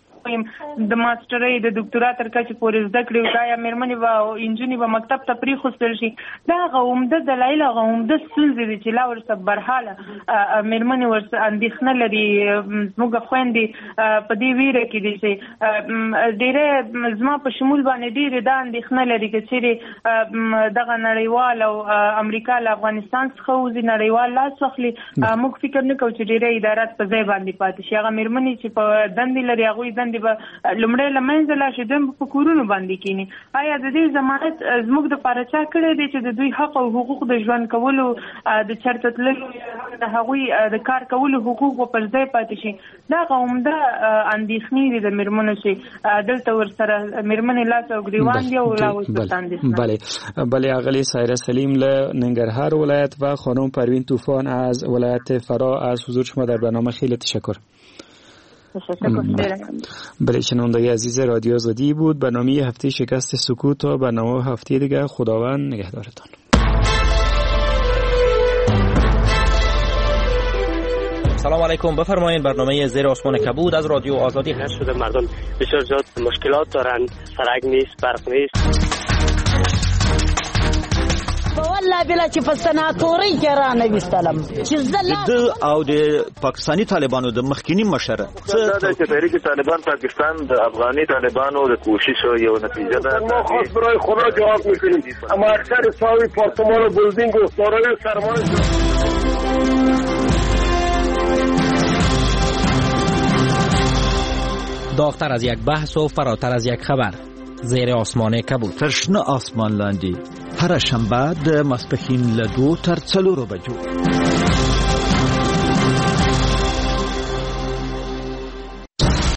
[SPEAKER 1] د ماسترۍ د ډاکټرا تر کچې پورې زده کړې وکړي؟ آیا میرمنې به انجونې به مکتب ته پرېښودل شي؟ دا هغه عمده دلایل، هغه عمده ستونزې دي چې لا ورسره برحاله میرمنې ورسره اندېښنه لري. زموږ خویندې په دې ویره کې دي چې ډېری زما په شمول باندې ډېرې دا اندېښنه لري که چېرې دغه نړیوال او امریکا له افغانستان څخه وځي، نړیوال لاس واخلي، موږ فکر نه کوو چې ډېری ادارات په ځای باندې پاتې شي. هغه میرمنې چې په دندې لري هغوی دندې باندې به لمړی لمنځه لا شي دوی په کورونو باندې کینی. آیا د دې ضمانت زموږ د پاره چا کړی دی چې د دوی حق او حقوق د ژوند کولو د چرته تللو د هغوی د کار کولو حقوق په ځای پاتې شي؟ دا عمده اندېښنې دي د میرمنو چې دلته ورسره میرمنې لاس او ګریوان دي او لا اندېښنه.
[SPEAKER 6] بله اغلی سایره سلیم له ننگرهار ولایت و خانم پروین طوفان از ولایت فرا از حضور شما در برنامه خیلی تشکر. بله شنونده عزیز رادیو آزادی بود برنامه هفته شکست سکوت تا برنامه هفته دیگه. خداوند نگهدارتان.
[SPEAKER 16] سلام علیکم، بفرمایید. برنامه زیر آسمان کبود از رادیو آزادی
[SPEAKER 11] هست. شده مردم بسیار زیاد مشکلات دارن، سرک نیست، برق نیست.
[SPEAKER 12] والله بلا چې په سناتوري کې را نه وستلم چې
[SPEAKER 23] د او د پاکستانی طالبانو د مخکینی مشره
[SPEAKER 20] څه د تحریک طالبان پاکستان د افغاني طالبانو د کوشش یو نتیجه ده.
[SPEAKER 15] ما خاص برای خدا جواب میکنیم، اما اکثر ساوی پارتمان و بلدینگ و سارای سرمایه
[SPEAKER 16] داغتر از یک بحث و فراتر از یک خبر. زیر آسمان کبود.
[SPEAKER 23] تشنه آسمان لاندی هر شنبه د ماسپښین له 2 تر 4 بجو.